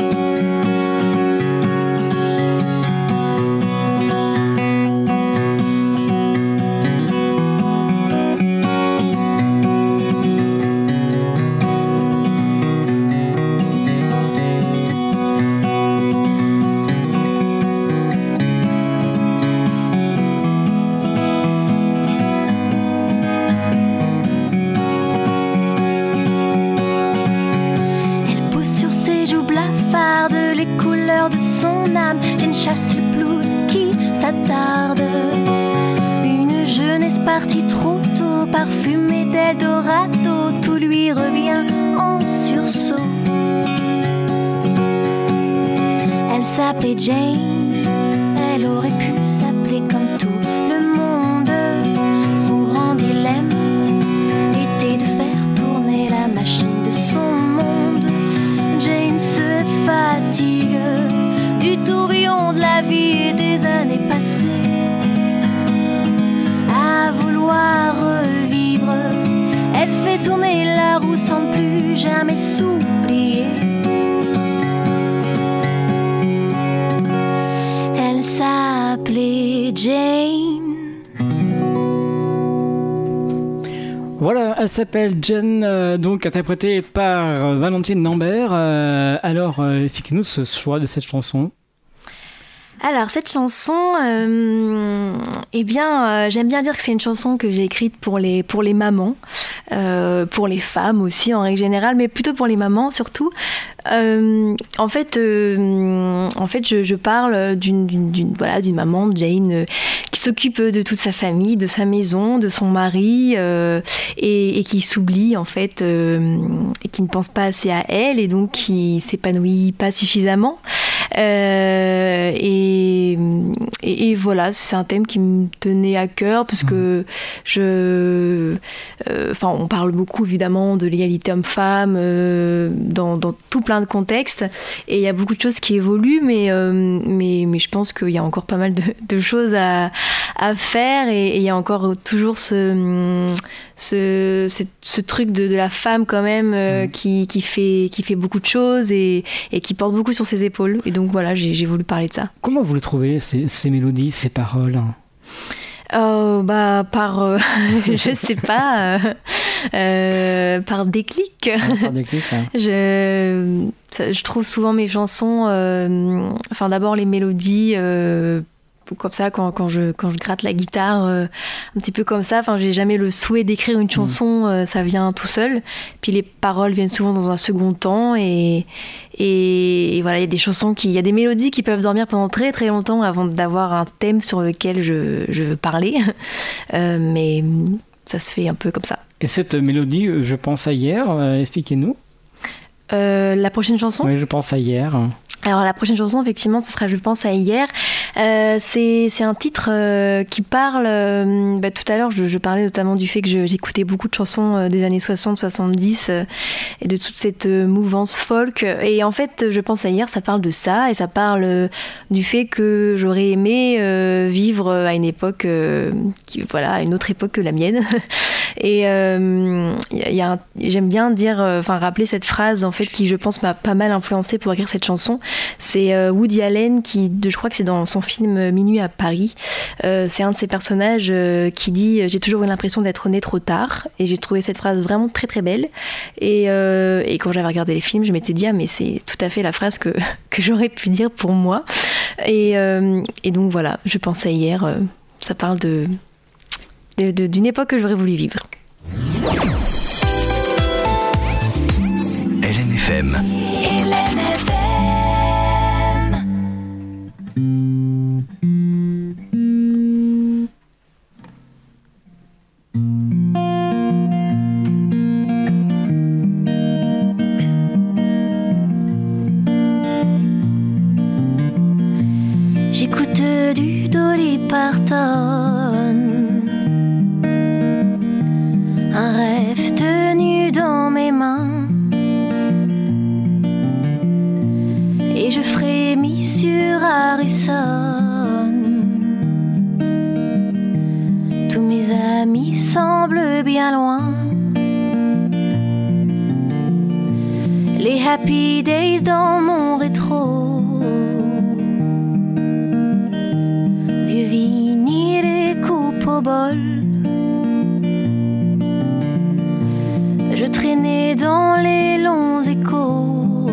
Chasse le blues qui s'attarde. Une jeunesse partie trop tôt, parfumée d'Eldorado, tout lui revient en sursaut. Elle s'appelait Jane, elle aurait pu s'appeler comme tout le monde. Son grand dilemme était de faire tourner la machine de son monde. Jane se fatigue du tourbillon de la vie et des années passées, à vouloir revivre. Elle fait tourner la roue sans plus jamais s'oublier. Elle s'appelait Jane. Voilà, elle s'appelle Jane, euh, donc interprétée par euh, Valentine Lambert. Euh, alors, euh, explique-nous ce choix de cette chanson. Alors cette chanson, euh, eh bien, euh, j'aime bien dire que c'est une chanson que j'ai écrite pour les pour les mamans, euh, pour les femmes aussi en règle générale, mais plutôt pour les mamans surtout. Euh, en fait, euh, en fait, je, je parle d'une, d'une, d'une voilà d'une maman, Jane, euh, qui s'occupe de toute sa famille, de sa maison, de son mari, euh, et, et qui s'oublie en fait, euh, et qui ne pense pas assez à elle, et donc qui s'épanouit pas suffisamment. Euh, et, et, et voilà, c'est un thème qui me tenait à cœur parce que je, enfin, euh, on parle beaucoup évidemment de l'égalité homme-femme euh, dans, dans tout plein de contextes, et il y a beaucoup de choses qui évoluent, mais euh, mais mais je pense qu'il y a encore pas mal de, de choses à à faire, et il y a encore toujours ce ce ce, ce truc de, de la femme quand même euh, mmh. qui qui fait qui fait beaucoup de choses et et qui porte beaucoup sur ses épaules, et donc voilà, j'ai j'ai voulu parler de ça. Comment vous les trouvez ces ces mélodies, ces paroles? Oh, bah, par, euh, je sais pas, euh, euh, par déclic. Par déclic, ouais. je, ça, je trouve souvent mes chansons, euh, enfin d'abord les mélodies, euh, comme ça, quand, quand, je, quand je gratte la guitare, euh, un petit peu comme ça, enfin j'ai jamais le souhait d'écrire une chanson, mmh. euh, ça vient tout seul. Puis les paroles viennent souvent dans un second temps et, et, et voilà, il y a des chansons qui, il y a des mélodies qui peuvent dormir pendant très très longtemps avant d'avoir un thème sur lequel je, je veux parler. Euh, mais ça se fait un peu comme ça. Et cette mélodie, je pense à hier, euh, expliquez-nous. Euh, la prochaine chanson ? Oui, je pense à hier. Alors la prochaine chanson, effectivement, ce sera Je pense à hier. Euh, c'est, c'est un titre euh, qui parle... Euh, bah, tout à l'heure, je, je parlais notamment du fait que je, j'écoutais beaucoup de chansons euh, des années soixante soixante-dix euh, et de toute cette euh, mouvance folk. Et en fait, Je pense à hier, ça parle de ça et ça parle euh, du fait que j'aurais aimé euh, vivre à une époque, euh, qui, voilà, à une autre époque que la mienne. Et euh, y a un, j'aime bien dire, enfin euh, rappeler cette phrase en fait qui, je pense, m'a pas mal influencée pour écrire cette chanson. C'est euh, Woody Allen qui, de, je crois que c'est dans son film Minuit à Paris. Euh, c'est un de ces personnages euh, qui dit « J'ai toujours eu l'impression d'être né trop tard ». Et j'ai trouvé cette phrase vraiment très très belle. Et, euh, et quand j'avais regardé les films, je m'étais dit « Ah mais c'est tout à fait la phrase que, que j'aurais pu dire pour moi ». Et, euh, et donc voilà, je pensais hier, euh, ça parle de... De, de, d'une époque que j'aurais voulu vivre. L N F M. L N F M. J'écoute du Dolly Parton, un rêve tenu dans mes mains, et je frémis sur Harrison. Tous mes amis semblent bien loin, les happy days dans mon rétro. Vieux vinyle et coupe au bol, je traînais dans les longs échos,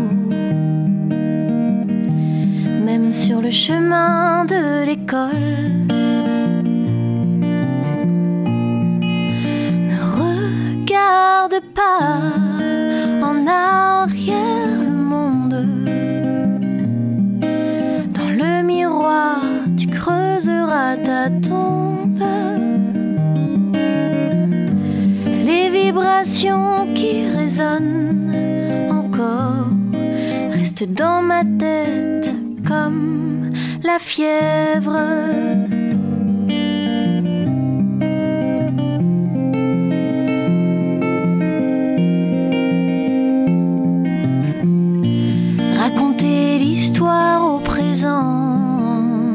même sur le chemin de l'école. Ne regarde pas en arrière le monde, dans le miroir tu creuseras ta tombe. Les vibrations qui résonnent encore restent dans ma tête comme la fièvre. Raconter l'histoire au présent,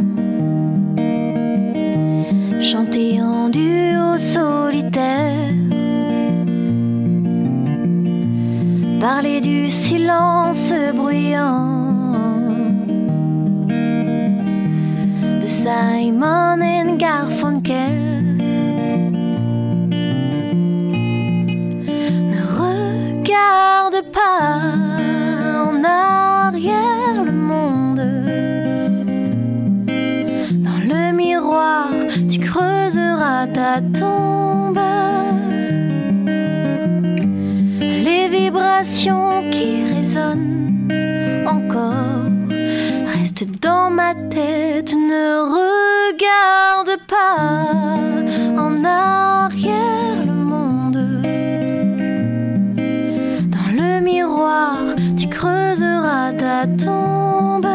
chanter en duo solitaire, parler du silence bruyant de Simon and Garfunkel. Ne regarde pas en arrière le monde, dans le miroir tu creuseras ta tombe. Les vibrations qui résonnent encore restent dans ma tête. Ne regarde pas en arrière le monde, dans le miroir tu creuseras ta tombe.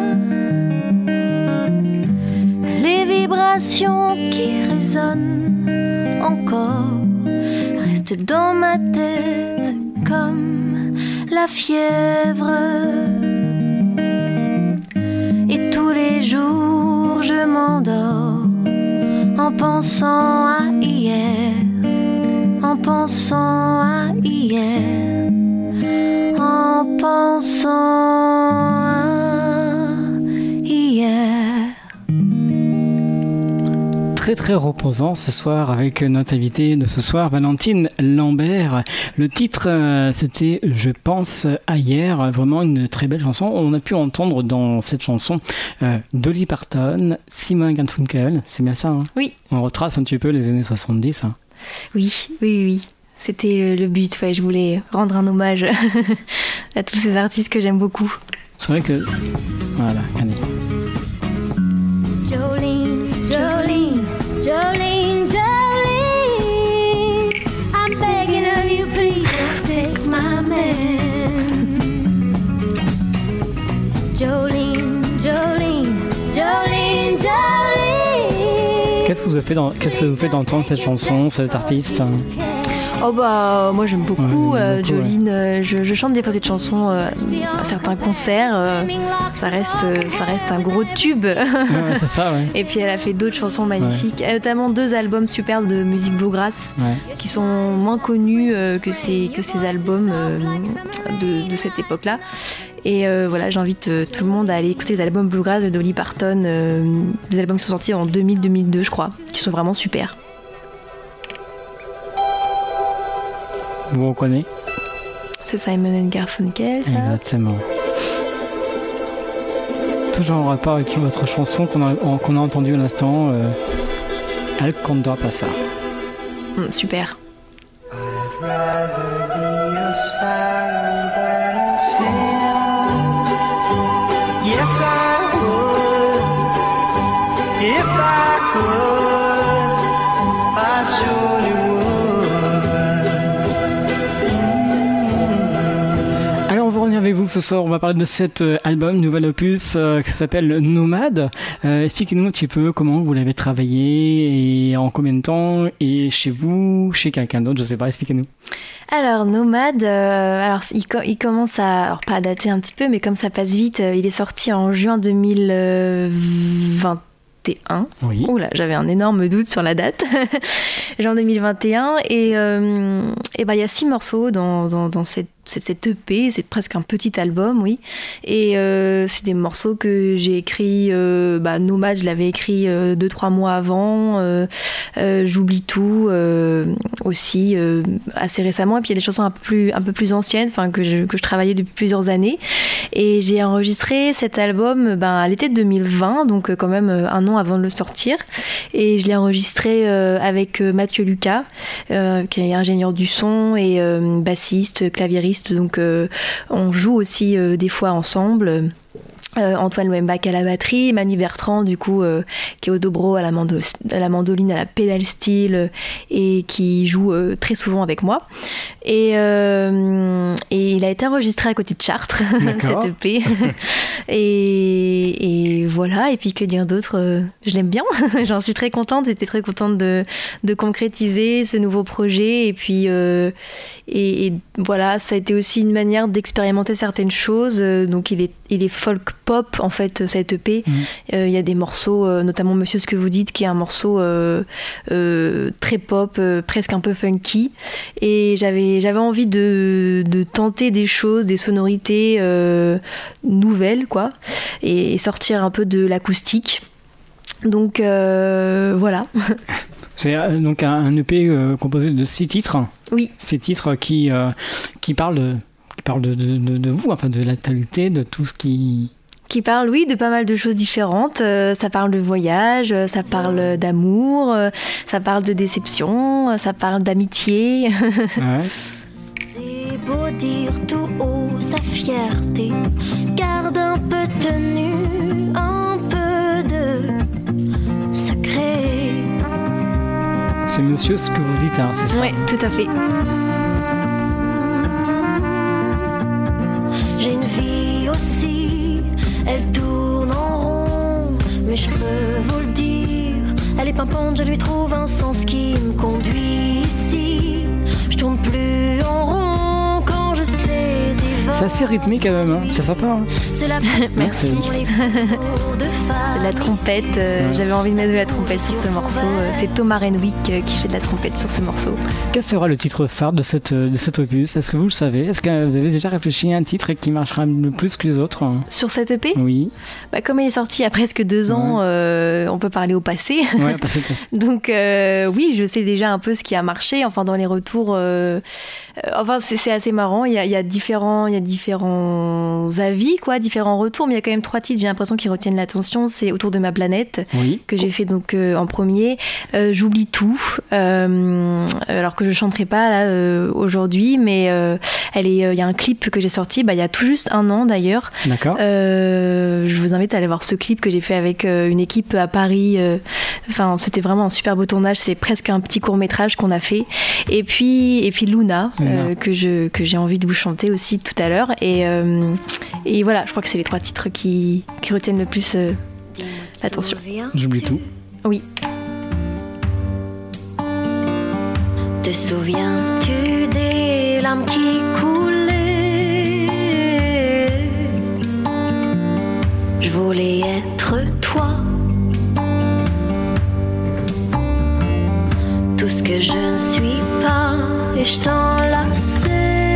Les vibrations qui résonnent encore restent dans ma tête comme la fièvre. Et tous les jours je m'endors en pensant à hier, en pensant à hier, en pensant à hier. très très reposant ce soir avec notre invitée de ce soir, Valentine Lambert. Le titre, euh, c'était Je pense à hier, vraiment une très belle chanson. On a pu entendre dans cette chanson euh, Dolly Parton, Simon and Garfunkel, c'est bien ça, hein? Oui. On retrace un petit peu les années soixante-dix. Hein. Oui, oui, oui. C'était le, le but, ouais, je voulais rendre un hommage à tous ces artistes que j'aime beaucoup. C'est vrai que... Voilà, allez. Jolene, Jolene, Jolene, Jolene, I'm begging of you, please don't take my man. Jolene, Jolene, Jolene, Jolene. Qu'est-ce que vous avez dans, qu'est-ce que vous faites d'entendre cette chanson, cet artiste? Oh bah moi j'aime beaucoup, ouais, euh, beaucoup Jolene, euh, je, je chante des fois cette chanson euh, à certains concerts, euh, ça, reste, euh, ça reste un gros tube. Ouais, c'est ça, ouais. Et puis elle a fait d'autres chansons magnifiques, ouais. Notamment deux albums superbes de musique bluegrass, ouais. Qui sont moins connus euh, que, ces, que ces albums euh, de, de cette époque-là. Et euh, voilà, j'invite euh, tout le monde à aller écouter les albums bluegrass de Dolly Parton, euh, des albums qui sont sortis en deux mille deux mille deux je crois, qui sont vraiment super. Vous reconnaissez? C'est Simon and Garfunkel, ça. Exactement. Toujours en rapport avec votre chanson qu'on a, qu'on a entendue à l'instant, euh, El Condor Pasa. Mmh, super. I'd rather be a sparrow than a snail. Yes, I would. If I could, I surely would. Avec vous ce soir, on va parler de cet euh, album, nouvel opus euh, qui s'appelle Nomade. Euh, expliquez-nous un petit peu comment vous l'avez travaillé et en combien de temps, et chez vous, chez quelqu'un d'autre, je sais pas, expliquez-nous. Alors Nomade, euh, alors il, co- il commence à, alors pas à dater un petit peu, mais comme ça passe vite, euh, il est sorti en juin deux mille vingt et un. Oui. Oula, j'avais un énorme doute sur la date. Juin deux mille vingt et un, et euh, et ben il y a six morceaux dans dans, dans cette C'est cet E P, c'est presque un petit album, oui. Et euh, c'est des morceaux que j'ai écrits, euh, bah, Nomade, je l'avais écrit euh, deux, trois mois avant. Euh, euh, J'oublie tout euh, aussi, euh, assez récemment. Et puis il y a des chansons un peu plus, un peu plus anciennes, enfin, que je, que je travaillais depuis plusieurs années. Et j'ai enregistré cet album ben, à l'été deux mille vingt, donc quand même un an avant de le sortir. Et je l'ai enregistré euh, avec Mathieu Lucas, euh, qui est ingénieur du son et euh, bassiste, claviériste. Donc euh, on joue aussi euh, des fois ensemble. Euh, Antoine Wembach à la batterie, Mani Bertrand du coup euh, qui est au dobro à la, mando- à la mandoline, à la pédale steel euh, et qui joue euh, très souvent avec moi. Et, euh, et il a été enregistré à côté de Chartres, cette E P. et, et voilà, et puis que dire d'autre, euh, je l'aime bien, j'en suis très contente, j'étais très contente de, de concrétiser ce nouveau projet. Et puis euh, et, et voilà, ça a été aussi une manière d'expérimenter certaines choses. Donc il est, il est folk pop en fait, cette E P. Mmh. Euh, il y a des morceaux, euh, notamment Monsieur ce que vous dites, qui est un morceau euh, euh, très pop, euh, presque un peu funky. Et j'avais, j'avais envie de, de tenter des choses, des sonorités euh, nouvelles, quoi, et, et sortir un peu de l'acoustique. Donc euh, voilà. C'est euh, donc un, un E P euh, composé de six titres. Oui. Six titres qui, euh, qui parlent, de, qui parlent de, de, de, de vous, enfin de l'actualité, de tout ce qui... Qui parle, oui, de pas mal de choses différentes. Euh, ça parle de voyage, ça parle d'amour, euh, ça parle de déception, ça parle d'amitié. Ouais. C'est beau dire tout haut sa fierté, garde un peu de tenue, un peu de secret. C'est Monsieur ce que vous dites, hein, c'est ça? Oui, tout à fait. J'ai une vie aussi, elle tourne en rond, mais je peux vous le dire, elle est pimpante, je lui trouve un sens qui me conduit ici. Je tourne plus en rond quand je saisis C'est assez rythmé quand même, hein. C'est sympa. Hein. C'est la Merci. De la trompette, euh, ouais. J'avais envie de mettre de la trompette sur ce morceau. Euh, c'est Thomas Renwick euh, qui fait de la trompette sur ce morceau. Quel sera le titre phare de, cette, de cet opus? Est-ce que vous le savez? Est-ce que vous avez déjà réfléchi à un titre qui marchera le plus que les autres? Sur cette E P? Oui. Bah, comme il est sorti il y a presque deux ans, ouais. euh, on peut parler au passé. Ouais, passé, passé. Donc euh, oui, je sais déjà un peu ce qui a marché. Enfin, dans les retours, euh, euh, enfin c'est, c'est assez marrant. Il y a, il y a différents, il y a différents avis, quoi, différents retours. Mais il y a quand même trois titres. J'ai l'impression qu'ils retiennent l'attention. C'est Autour de ma planète, oui. que j'ai fait donc euh, en premier. Euh, J'oublie tout, euh, alors que je chanterai pas là euh, aujourd'hui, mais euh, elle est. Il euh, y a un clip que j'ai sorti. Bah, il y a tout juste un an d'ailleurs. D'accord. Euh, je vous invite à aller voir ce clip que j'ai fait avec euh, une équipe à Paris. Enfin, euh, c'était vraiment un super beau tournage. C'est presque un petit court métrage qu'on a fait. Et puis, et puis Luna, euh, que je que j'ai envie de vous chanter aussi tout à l'heure. Et euh, et voilà, je crois que c'est les trois titres qui qui retiennent le plus euh, l'attention. J'oublie tout. Oui. Te souviens-tu des larmes qui coulaient? Je voulais être toi. Tout ce que je ne suis pas, et je t'enlaçais.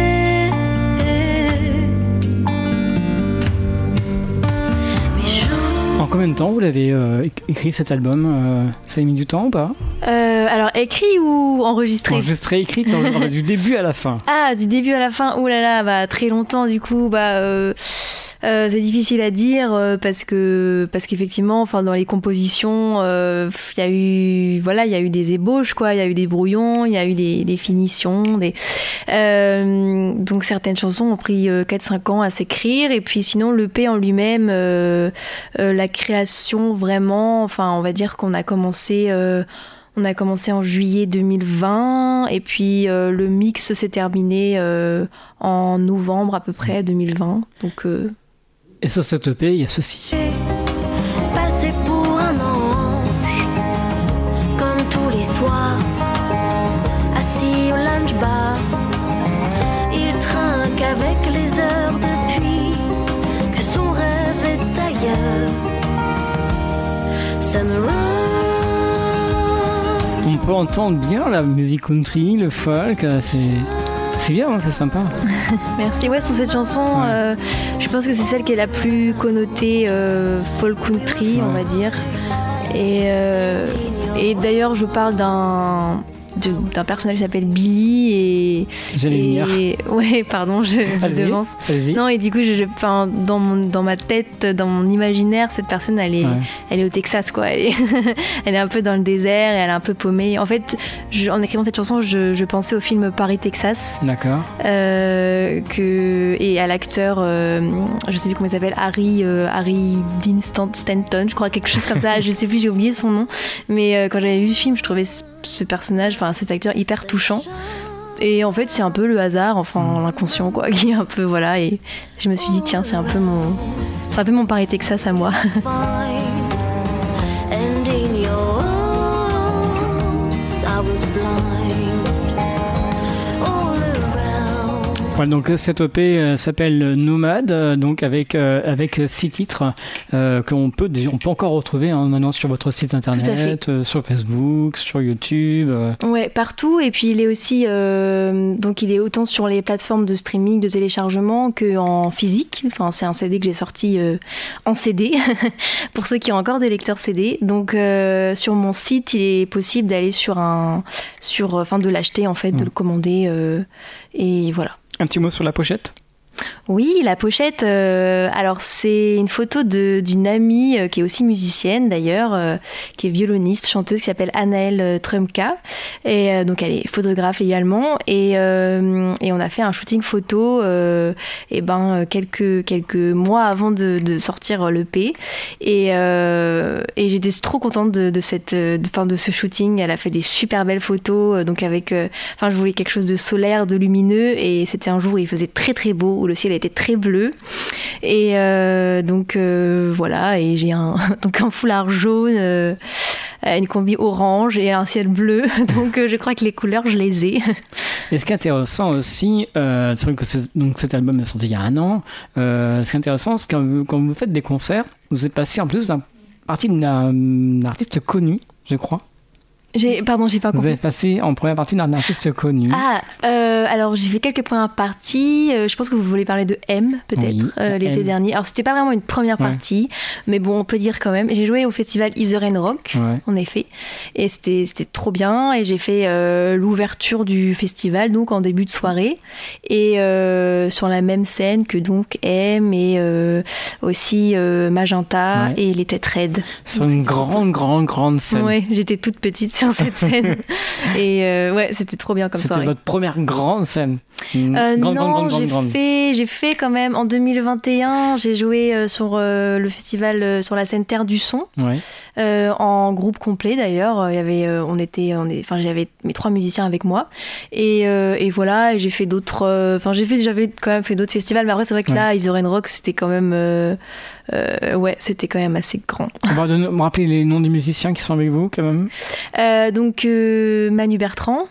En combien de temps vous l'avez euh, écrit cet album? euh, Ça a mis du temps ou pas? euh, Alors écrit ou enregistré? Enregistré, écrit, du début à la fin. Ah, du début à la fin. Ouh là là, bah très longtemps du coup. Bah euh, euh, c'est difficile à dire euh, parce que parce qu'effectivement, enfin dans les compositions, il euh, y a eu voilà, il y a eu des ébauches quoi, il y a eu des brouillons, il y a eu des, des finitions, des euh, donc certaines chansons ont pris euh, quatre cinq ans à s'écrire et puis sinon le E P en lui-même, euh, euh, la création vraiment, enfin on va dire qu'on a commencé. Euh, On a commencé en juillet deux mille vingt et puis euh, le mix s'est terminé euh, en novembre à peu près deux mille vingt. Donc, euh... Et sur cette E P, il y a ceci. Passé pour un ange, comme tous les soirs, assis au lunch bar, il trinque avec les heures depuis que son rêve est ailleurs. Sunrise. On peut entendre bien la musique country, le folk, c'est, c'est bien, hein, c'est sympa. Merci. Ouais, sur cette chanson, ouais. euh, je pense que c'est celle qui est la plus connotée euh, folk country, ouais. on va dire. Et, euh, et d'ailleurs, je parle d'un... De, d'un personnage qui s'appelle Billy et j'allais et, venir ouais pardon je, je devance allez-y. Non et du coup je, je, enfin, dans, mon, dans ma tête, dans mon imaginaire, cette personne elle est, ouais. elle est au Texas quoi, elle est, elle est un peu dans le désert et elle est un peu paumée. En fait je, en écrivant cette chanson je, je pensais au film Paris-Texas. D'accord. Euh, que, et à l'acteur euh, je sais plus comment il s'appelle, Harry euh, Harry Dean Stanton je crois, quelque chose comme ça. Je sais plus, j'ai oublié son nom, mais euh, quand j'avais vu ce film je trouvais ce personnage, enfin cet acteur hyper touchant. Et en fait c'est un peu le hasard, enfin l'inconscient quoi, qui est un peu voilà. Et je me suis dit tiens c'est un peu mon, c'est un peu mon Paris Texas à moi. Voilà, donc cette E P euh, s'appelle Nomade, euh, donc avec euh, avec six titres euh, qu'on peut on peut encore retrouver hein, maintenant sur votre site internet, euh, sur Facebook, sur YouTube. Euh. Ouais, partout. Et puis il est aussi euh, donc il est autant sur les plateformes de streaming, de téléchargement que en physique. Enfin c'est un C D que j'ai sorti euh, en C D pour ceux qui ont encore des lecteurs C D. Donc euh, sur mon site il est possible d'aller sur un sur enfin de l'acheter en fait, mmh. de le commander euh, et voilà. Un petit mot sur la pochette ? Oui, la pochette, euh, alors c'est une photo de, d'une amie euh, qui est aussi musicienne d'ailleurs, euh, qui est violoniste, chanteuse, qui s'appelle Anaëlle Trumka. Et euh, donc elle est photographe également. Et, euh, et on a fait un shooting photo euh, et ben, quelques, quelques mois avant de, de sortir l'E P. Et, euh, et j'étais trop contente de, de, cette, de, fin, de ce shooting. Elle a fait des super belles photos. Donc avec, euh, enfin, je voulais quelque chose de solaire, de lumineux. Et c'était un jour où il faisait très très beau, où le ciel était très bleu et euh, donc euh, voilà, et j'ai un donc un foulard jaune euh, euh, une combi orange et un ciel bleu. Donc euh, je crois que les couleurs, je les ai. Et ce qui est intéressant aussi, euh, c'est vrai que c'est, donc cet album est sorti il y a un an. Euh, ce qui est intéressant, c'est que quand vous, quand vous faites des concerts, vous êtes passé en plus d'un partie d'un, d'un artiste connu, je crois. J'ai, pardon, j'ai pas compris. Vous avez passé en première partie d'un artiste connu. Ah, euh, alors j'ai fait quelques premières parties. Euh, je pense que vous voulez parler de M, peut-être, Oui, euh, l'été M. dernier. Alors c'était pas vraiment une première Ouais. partie, mais bon, on peut dire quand même. J'ai joué au festival Is the Rain Rock, Ouais. en effet, et c'était c'était trop bien. Et j'ai fait euh, l'ouverture du festival, donc en début de soirée, et euh, sur la même scène que donc M et euh, aussi euh, Magenta Ouais. et les Têtes Raides. Sur une grande, grande, grande scène. Ouais, j'étais toute petite sur cette scène. Et euh, ouais, c'était trop bien comme C'était soirée. votre première grande scène. Une Euh, grande, non, grande, grande, j'ai grande. fait, j'ai fait quand même en deux mille vingt et un, j'ai joué euh, sur euh, le festival euh, sur la scène Terre du Son, Ouais. euh, en groupe complet d'ailleurs. Il y avait, euh, on était, on est, enfin j'avais mes trois musiciens avec moi, et, euh, et voilà. Et j'ai fait d'autres, euh, enfin j'ai fait, j'avais quand même fait d'autres festivals, mais après c'est vrai que Ouais. là, Is the Rain Rock, c'était quand même, euh, euh, ouais, c'était quand même assez grand. On va donner- me rappeler les noms des musiciens qui sont avec vous quand même. Euh, donc euh, Manu Bertrand,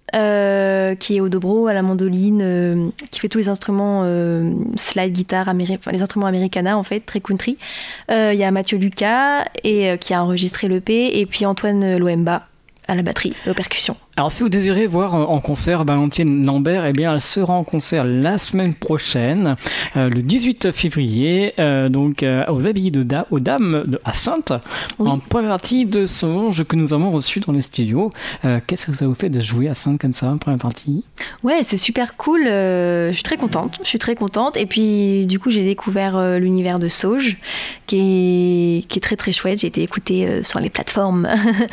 euh, qui est au dobro, à la mandoline, euh, qui fait tous les instruments euh, slide, guitare, améri- enfin, les instruments americana en fait, très country. Euh, Il y a Mathieu Lucas et, euh, qui a enregistré l'E P, et puis Antoine Loemba à la batterie, aux percussions. Alors, si vous désirez voir euh, en concert Valentine Lambert, eh bien, elle sera en concert la semaine prochaine, euh, le dix-huit février, euh, donc euh, aux Abbayes de da- aux Dames de, à Saintes, Oui. en première partie de Songe que nous avons reçu dans les studios. Euh, qu'est-ce que ça vous fait de jouer à Saintes comme ça, en première partie? Ouais, c'est super cool. euh, je suis très contente. Je suis très contente. Et puis, du coup, j'ai découvert euh, l'univers de Sauge, qui est, qui est très très chouette. J'ai été écoutée euh, sur les plateformes.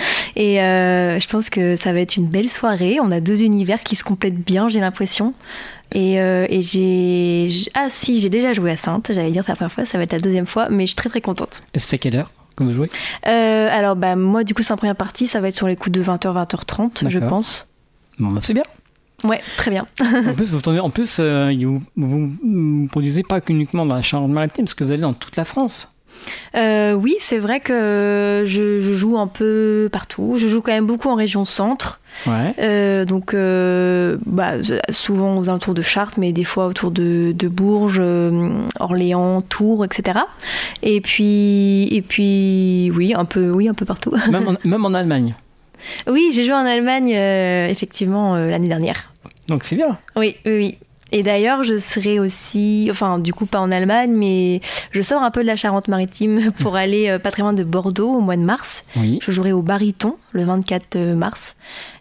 Et euh, je pense que ça va être une belle soirée. On a deux univers qui se complètent bien, j'ai l'impression. Et, euh, et j'ai... j'- Ah si, j'ai déjà joué à Saintes. J'allais dire c'est la première fois, ça va être la deuxième fois. Mais je suis très très contente. Et c'est à quelle heure que vous jouez? Euh, alors, bah, moi, du coup, c'est en première partie. Ça va être sur les coups de vingt heures, vingt heures trente, je D'accord. pense. Bon, bah, c'est bien. Ouais, très bien. En plus, vous, tournez- en plus euh, vous, vous, vous produisez pas qu'uniquement dans la Charente-Maritime, parce que vous allez dans toute la France. Euh, oui, c'est vrai que je, je joue un peu partout. Je joue quand même beaucoup en région centre. Ouais. Euh, donc, euh, bah, souvent aux alentours de Chartres, mais des fois autour de, de Bourges, euh, Orléans, Tours, et cetera. Et puis, et puis, oui, un peu, oui, un peu partout. Même en, même en Allemagne. Oui, j'ai joué en Allemagne, euh, effectivement, euh, l'année dernière. Donc c'est bien. Oui, oui, oui. Et d'ailleurs, je serai aussi, enfin, du coup, pas en Allemagne, mais je sors un peu de la Charente-Maritime pour aller euh, pas très loin de Bordeaux au mois de mars. Oui. Je jouerai au Baryton le vingt-quatre mars.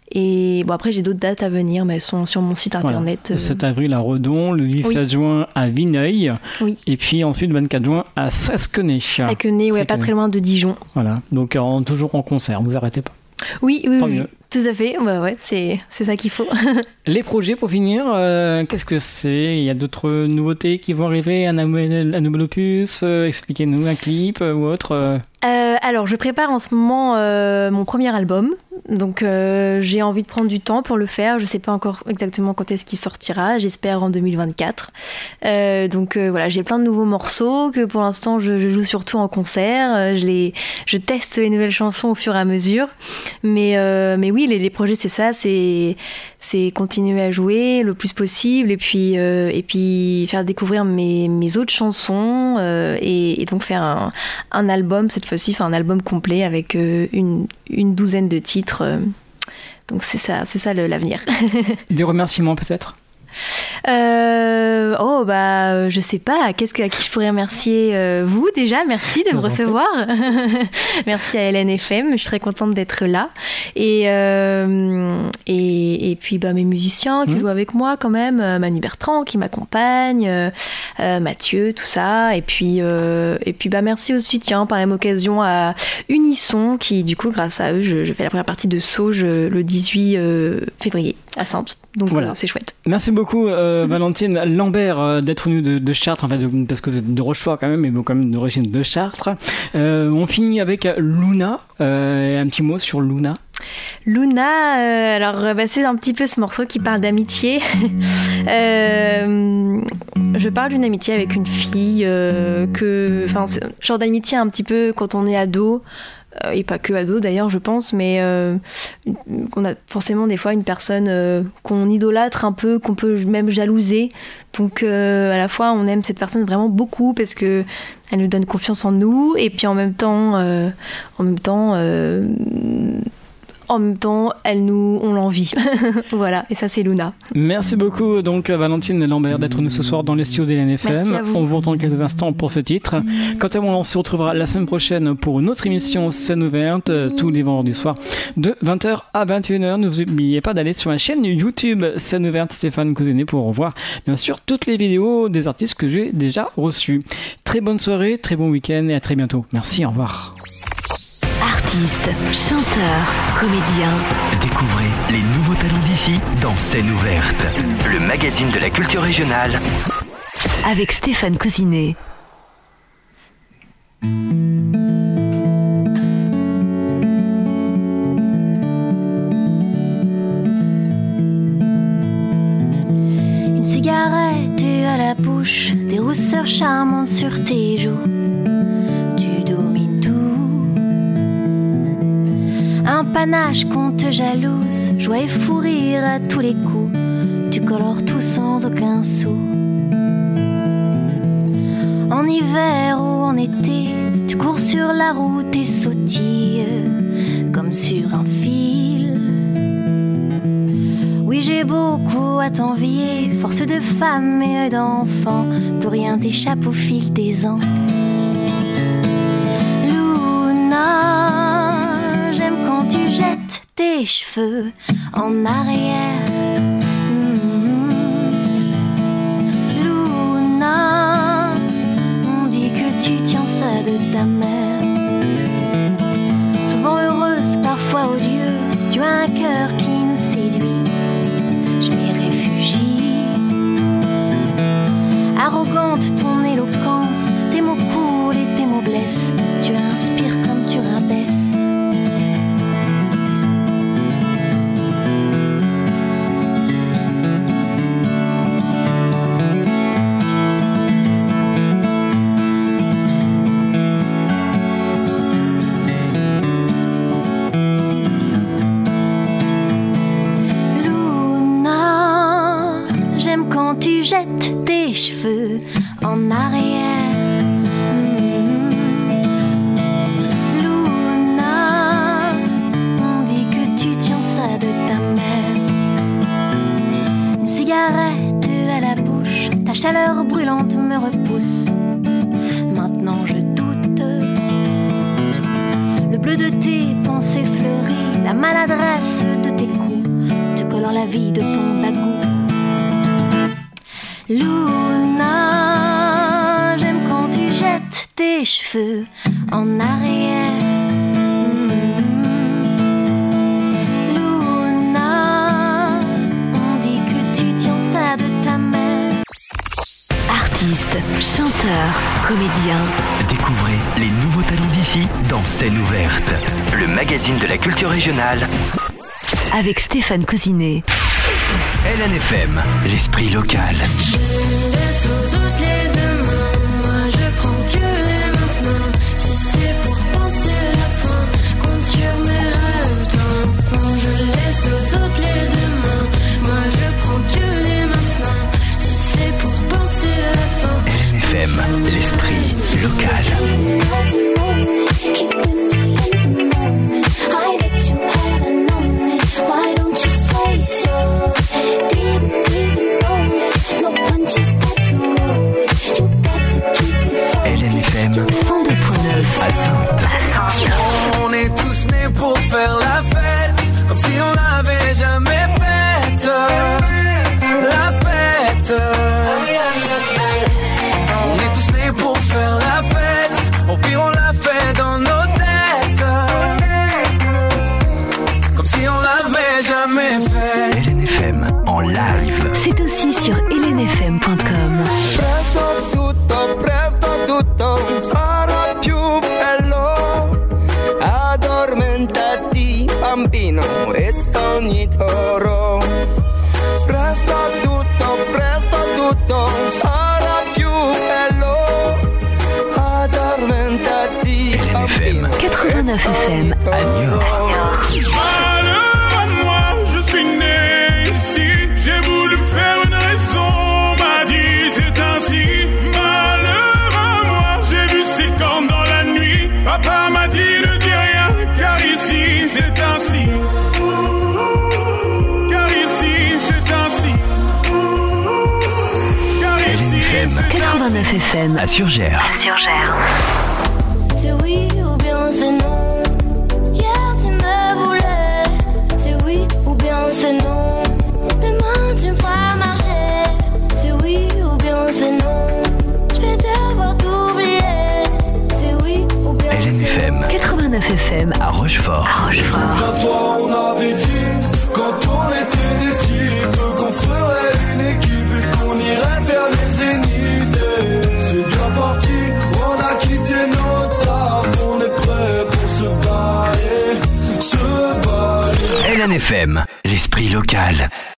Et bon, après, j'ai d'autres dates à venir, mais elles sont sur mon site Voilà. internet. Le euh. sept avril à Redon, le dix-sept Oui. juin à Vineuil, Oui. et puis ensuite le vingt-quatre juin à Sasquenay. Saquenay, ouais, pas Saquenay. très loin de Dijon. Voilà, donc euh, toujours en concert, vous arrêtez pas. Oui, oui, Tant oui. mieux. Tout à fait. Bah ouais, c'est, c'est ça qu'il faut. Les projets pour finir, euh, qu'est-ce que c'est? Il y a d'autres nouveautés qui vont arriver, un nouvel, un nouvel opus, euh, expliquez-nous un clip euh, ou autre. euh. Euh, alors, je prépare en ce moment euh, mon premier album. Donc, euh, j'ai envie de prendre du temps pour le faire. Je ne sais pas encore exactement quand est-ce qu'il sortira. J'espère en deux mille vingt-quatre. Euh, donc, euh, voilà, j'ai plein de nouveaux morceaux que pour l'instant, je, je joue surtout en concert. Euh, je, les, je teste les nouvelles chansons au fur et à mesure. Mais, euh, mais oui, les, les projets, c'est ça. C'est, c'est continuer à jouer le plus possible et puis, euh, et puis faire découvrir mes, mes autres chansons euh, et, et donc faire un, un album cette fois-ci, enfin un album complet avec euh, une, une douzaine de titres. euh. Donc c'est ça, c'est ça le- l'avenir. Des remerciements peut-être? Euh, oh bah je sais pas, qu'est-ce que, à qui je pourrais remercier euh, vous déjà, merci de me Vous en faites. recevoir. Merci à L N F M, je suis très contente d'être là. Et, euh, et, et puis bah, mes musiciens qui Mmh. jouent avec moi quand même, euh, Manu Bertrand qui m'accompagne, euh, euh, Mathieu, tout ça. Et puis, euh, et puis bah, merci aussi, tiens, par la même occasion à Unisson qui du coup grâce à eux je, je fais la première partie de Sauge euh, le dix-huit février à Saintes. Donc Voilà. euh, c'est chouette. Merci beaucoup euh, Valentine Lambert euh, d'être venue de, de Chartres, en fait, de- parce que vous êtes de Rochefort quand même, mais vous quand même d'origine de Chartres. Euh, on finit avec Luna, euh, un petit mot sur Luna. Luna, euh, alors euh, bah, c'est un petit peu ce morceau qui parle d'amitié. Euh, je parle d'une amitié avec une fille euh, que, enfin, c'est un genre d'amitié un petit peu quand on est ado. euh, et pas que ados d'ailleurs, je pense, mais euh, qu'on a forcément des fois une personne euh, qu'on idolâtre un peu, qu'on peut même jalouser. Donc euh, à la fois, on aime cette personne vraiment beaucoup parce que elle nous donne confiance en nous, et puis en même temps, euh, en même temps. Euh, En même temps, elle nous, on l'envie. Voilà, et ça c'est Luna. Merci beaucoup donc à Valentine Lambert d'être nous ce soir dans les studios d'Hélène F M. Merci à vous. On vous retrouve quelques instants pour ce titre. Quant à moi, on se retrouvera la semaine prochaine pour une autre émission Scène ouverte, tous les vendredis soirs de vingt heures à vingt et une heures. N'oubliez pas d'aller sur la chaîne YouTube Scène ouverte Stéphane Cousinet pour revoir bien sûr toutes les vidéos des artistes que j'ai déjà reçus. Très bonne soirée, très bon week-end et à très bientôt. Merci, au revoir. Artistes, chanteurs, comédiens. Découvrez les nouveaux talents d'ici dans Scène ouverte, le magazine de la culture régionale. Avec Stéphane Cousinet. Une cigarette à la bouche, des rousseurs charmantes sur tes joues. Tu domines tout. Un panache qu'on te jalouse, joie et fou rire à tous les coups. Tu colores tout sans aucun sou. En hiver ou en été, tu cours sur la route et sautilles comme sur un fil. Oui, j'ai beaucoup à t'envier, force de femme et d'enfant, plus rien t'échappe au fil des ans. Luna, j'aime quand tu jettes tes cheveux en arrière. Mmh. Luna, on dit que tu tiens ça de ta mère. Souvent heureuse, parfois odieuse, tu as un cœur qui nous séduit. Je m'y réfugie. Arrogante ton éloquence, tes mots coulent et tes mots blessent. Tu inspires comme tu rabaisses. Tu jettes tes cheveux en arrière. Mmh. Luna, on dit que tu tiens ça de ta mère. Une cigarette à la bouche, ta chaleur brûlante me repousse. Maintenant je doute. Le bleu de tes pensées fleuries, la maladresse de tes coups, tu colores la vie de ton bagou. Luna, j'aime quand tu jettes tes cheveux en arrière. Mmh. Luna, on dit que tu tiens ça de ta mère. Artistes, chanteurs, comédiens. Découvrez les nouveaux talents d'ici dans Scène ouverte, le magazine de la culture régionale. Avec Stéphane Cousinet. Hélène F M, l'esprit local. Je laisse aux autres les demain, moi je prends que les maintenant. Si c'est pour penser la fin, compte sur mes rêves d'enfant. Je laisse aux autres les demain, moi je prends que les maintenant. Si c'est pour penser la fin. Hélène F M, l'esprit local. Hélène F M cent deux virgule neuf à Sainte. On est tous nés pour faire la fête, comme si on l'avait jamais faite. La fête. On est tous nés pour faire la fête, au pire on la fait dans nos têtes, comme si on l'avait jamais fait. Hélène F M en live. C'est aussi sur hélène f m point com. Presto tutto, presto tutto sarà più bello. Addormentati bambino e sogni toro. Presto tutto, presto tutto sarà più bello. Addormentati Hélène F M quatre-vingt-neuf quatre-vingt-neuf F M. à Niort. Malheur à moi, je suis né ici. J'ai voulu me faire une raison, m'a dit c'est ainsi. Malheur à moi, j'ai vu ses cornes dans la nuit. Papa m'a dit ne dis rien, car ici c'est ainsi. Car ici c'est ainsi. Car ici c'est ainsi. quatre-vingt-neuf F M. À Surgères. À Surgères. C'est oui ou bien c'est non. Hier tu me voulais. C'est oui ou bien c'est non. Demain tu me feras marcher. C'est oui ou bien c'est non. Je vais devoir t'oublier. C'est oui ou bien L N F M. quatre-vingt-neuf F M. À Rochefort. À Rochefort. Toi on avait dit quand on était des types qu'on ferait une équipe et qu'on irait vers les zéniths. C'est bien parti, on a quitté nos tables, on est prêt pour se bailler, se bailler. L N F M, l'esprit local.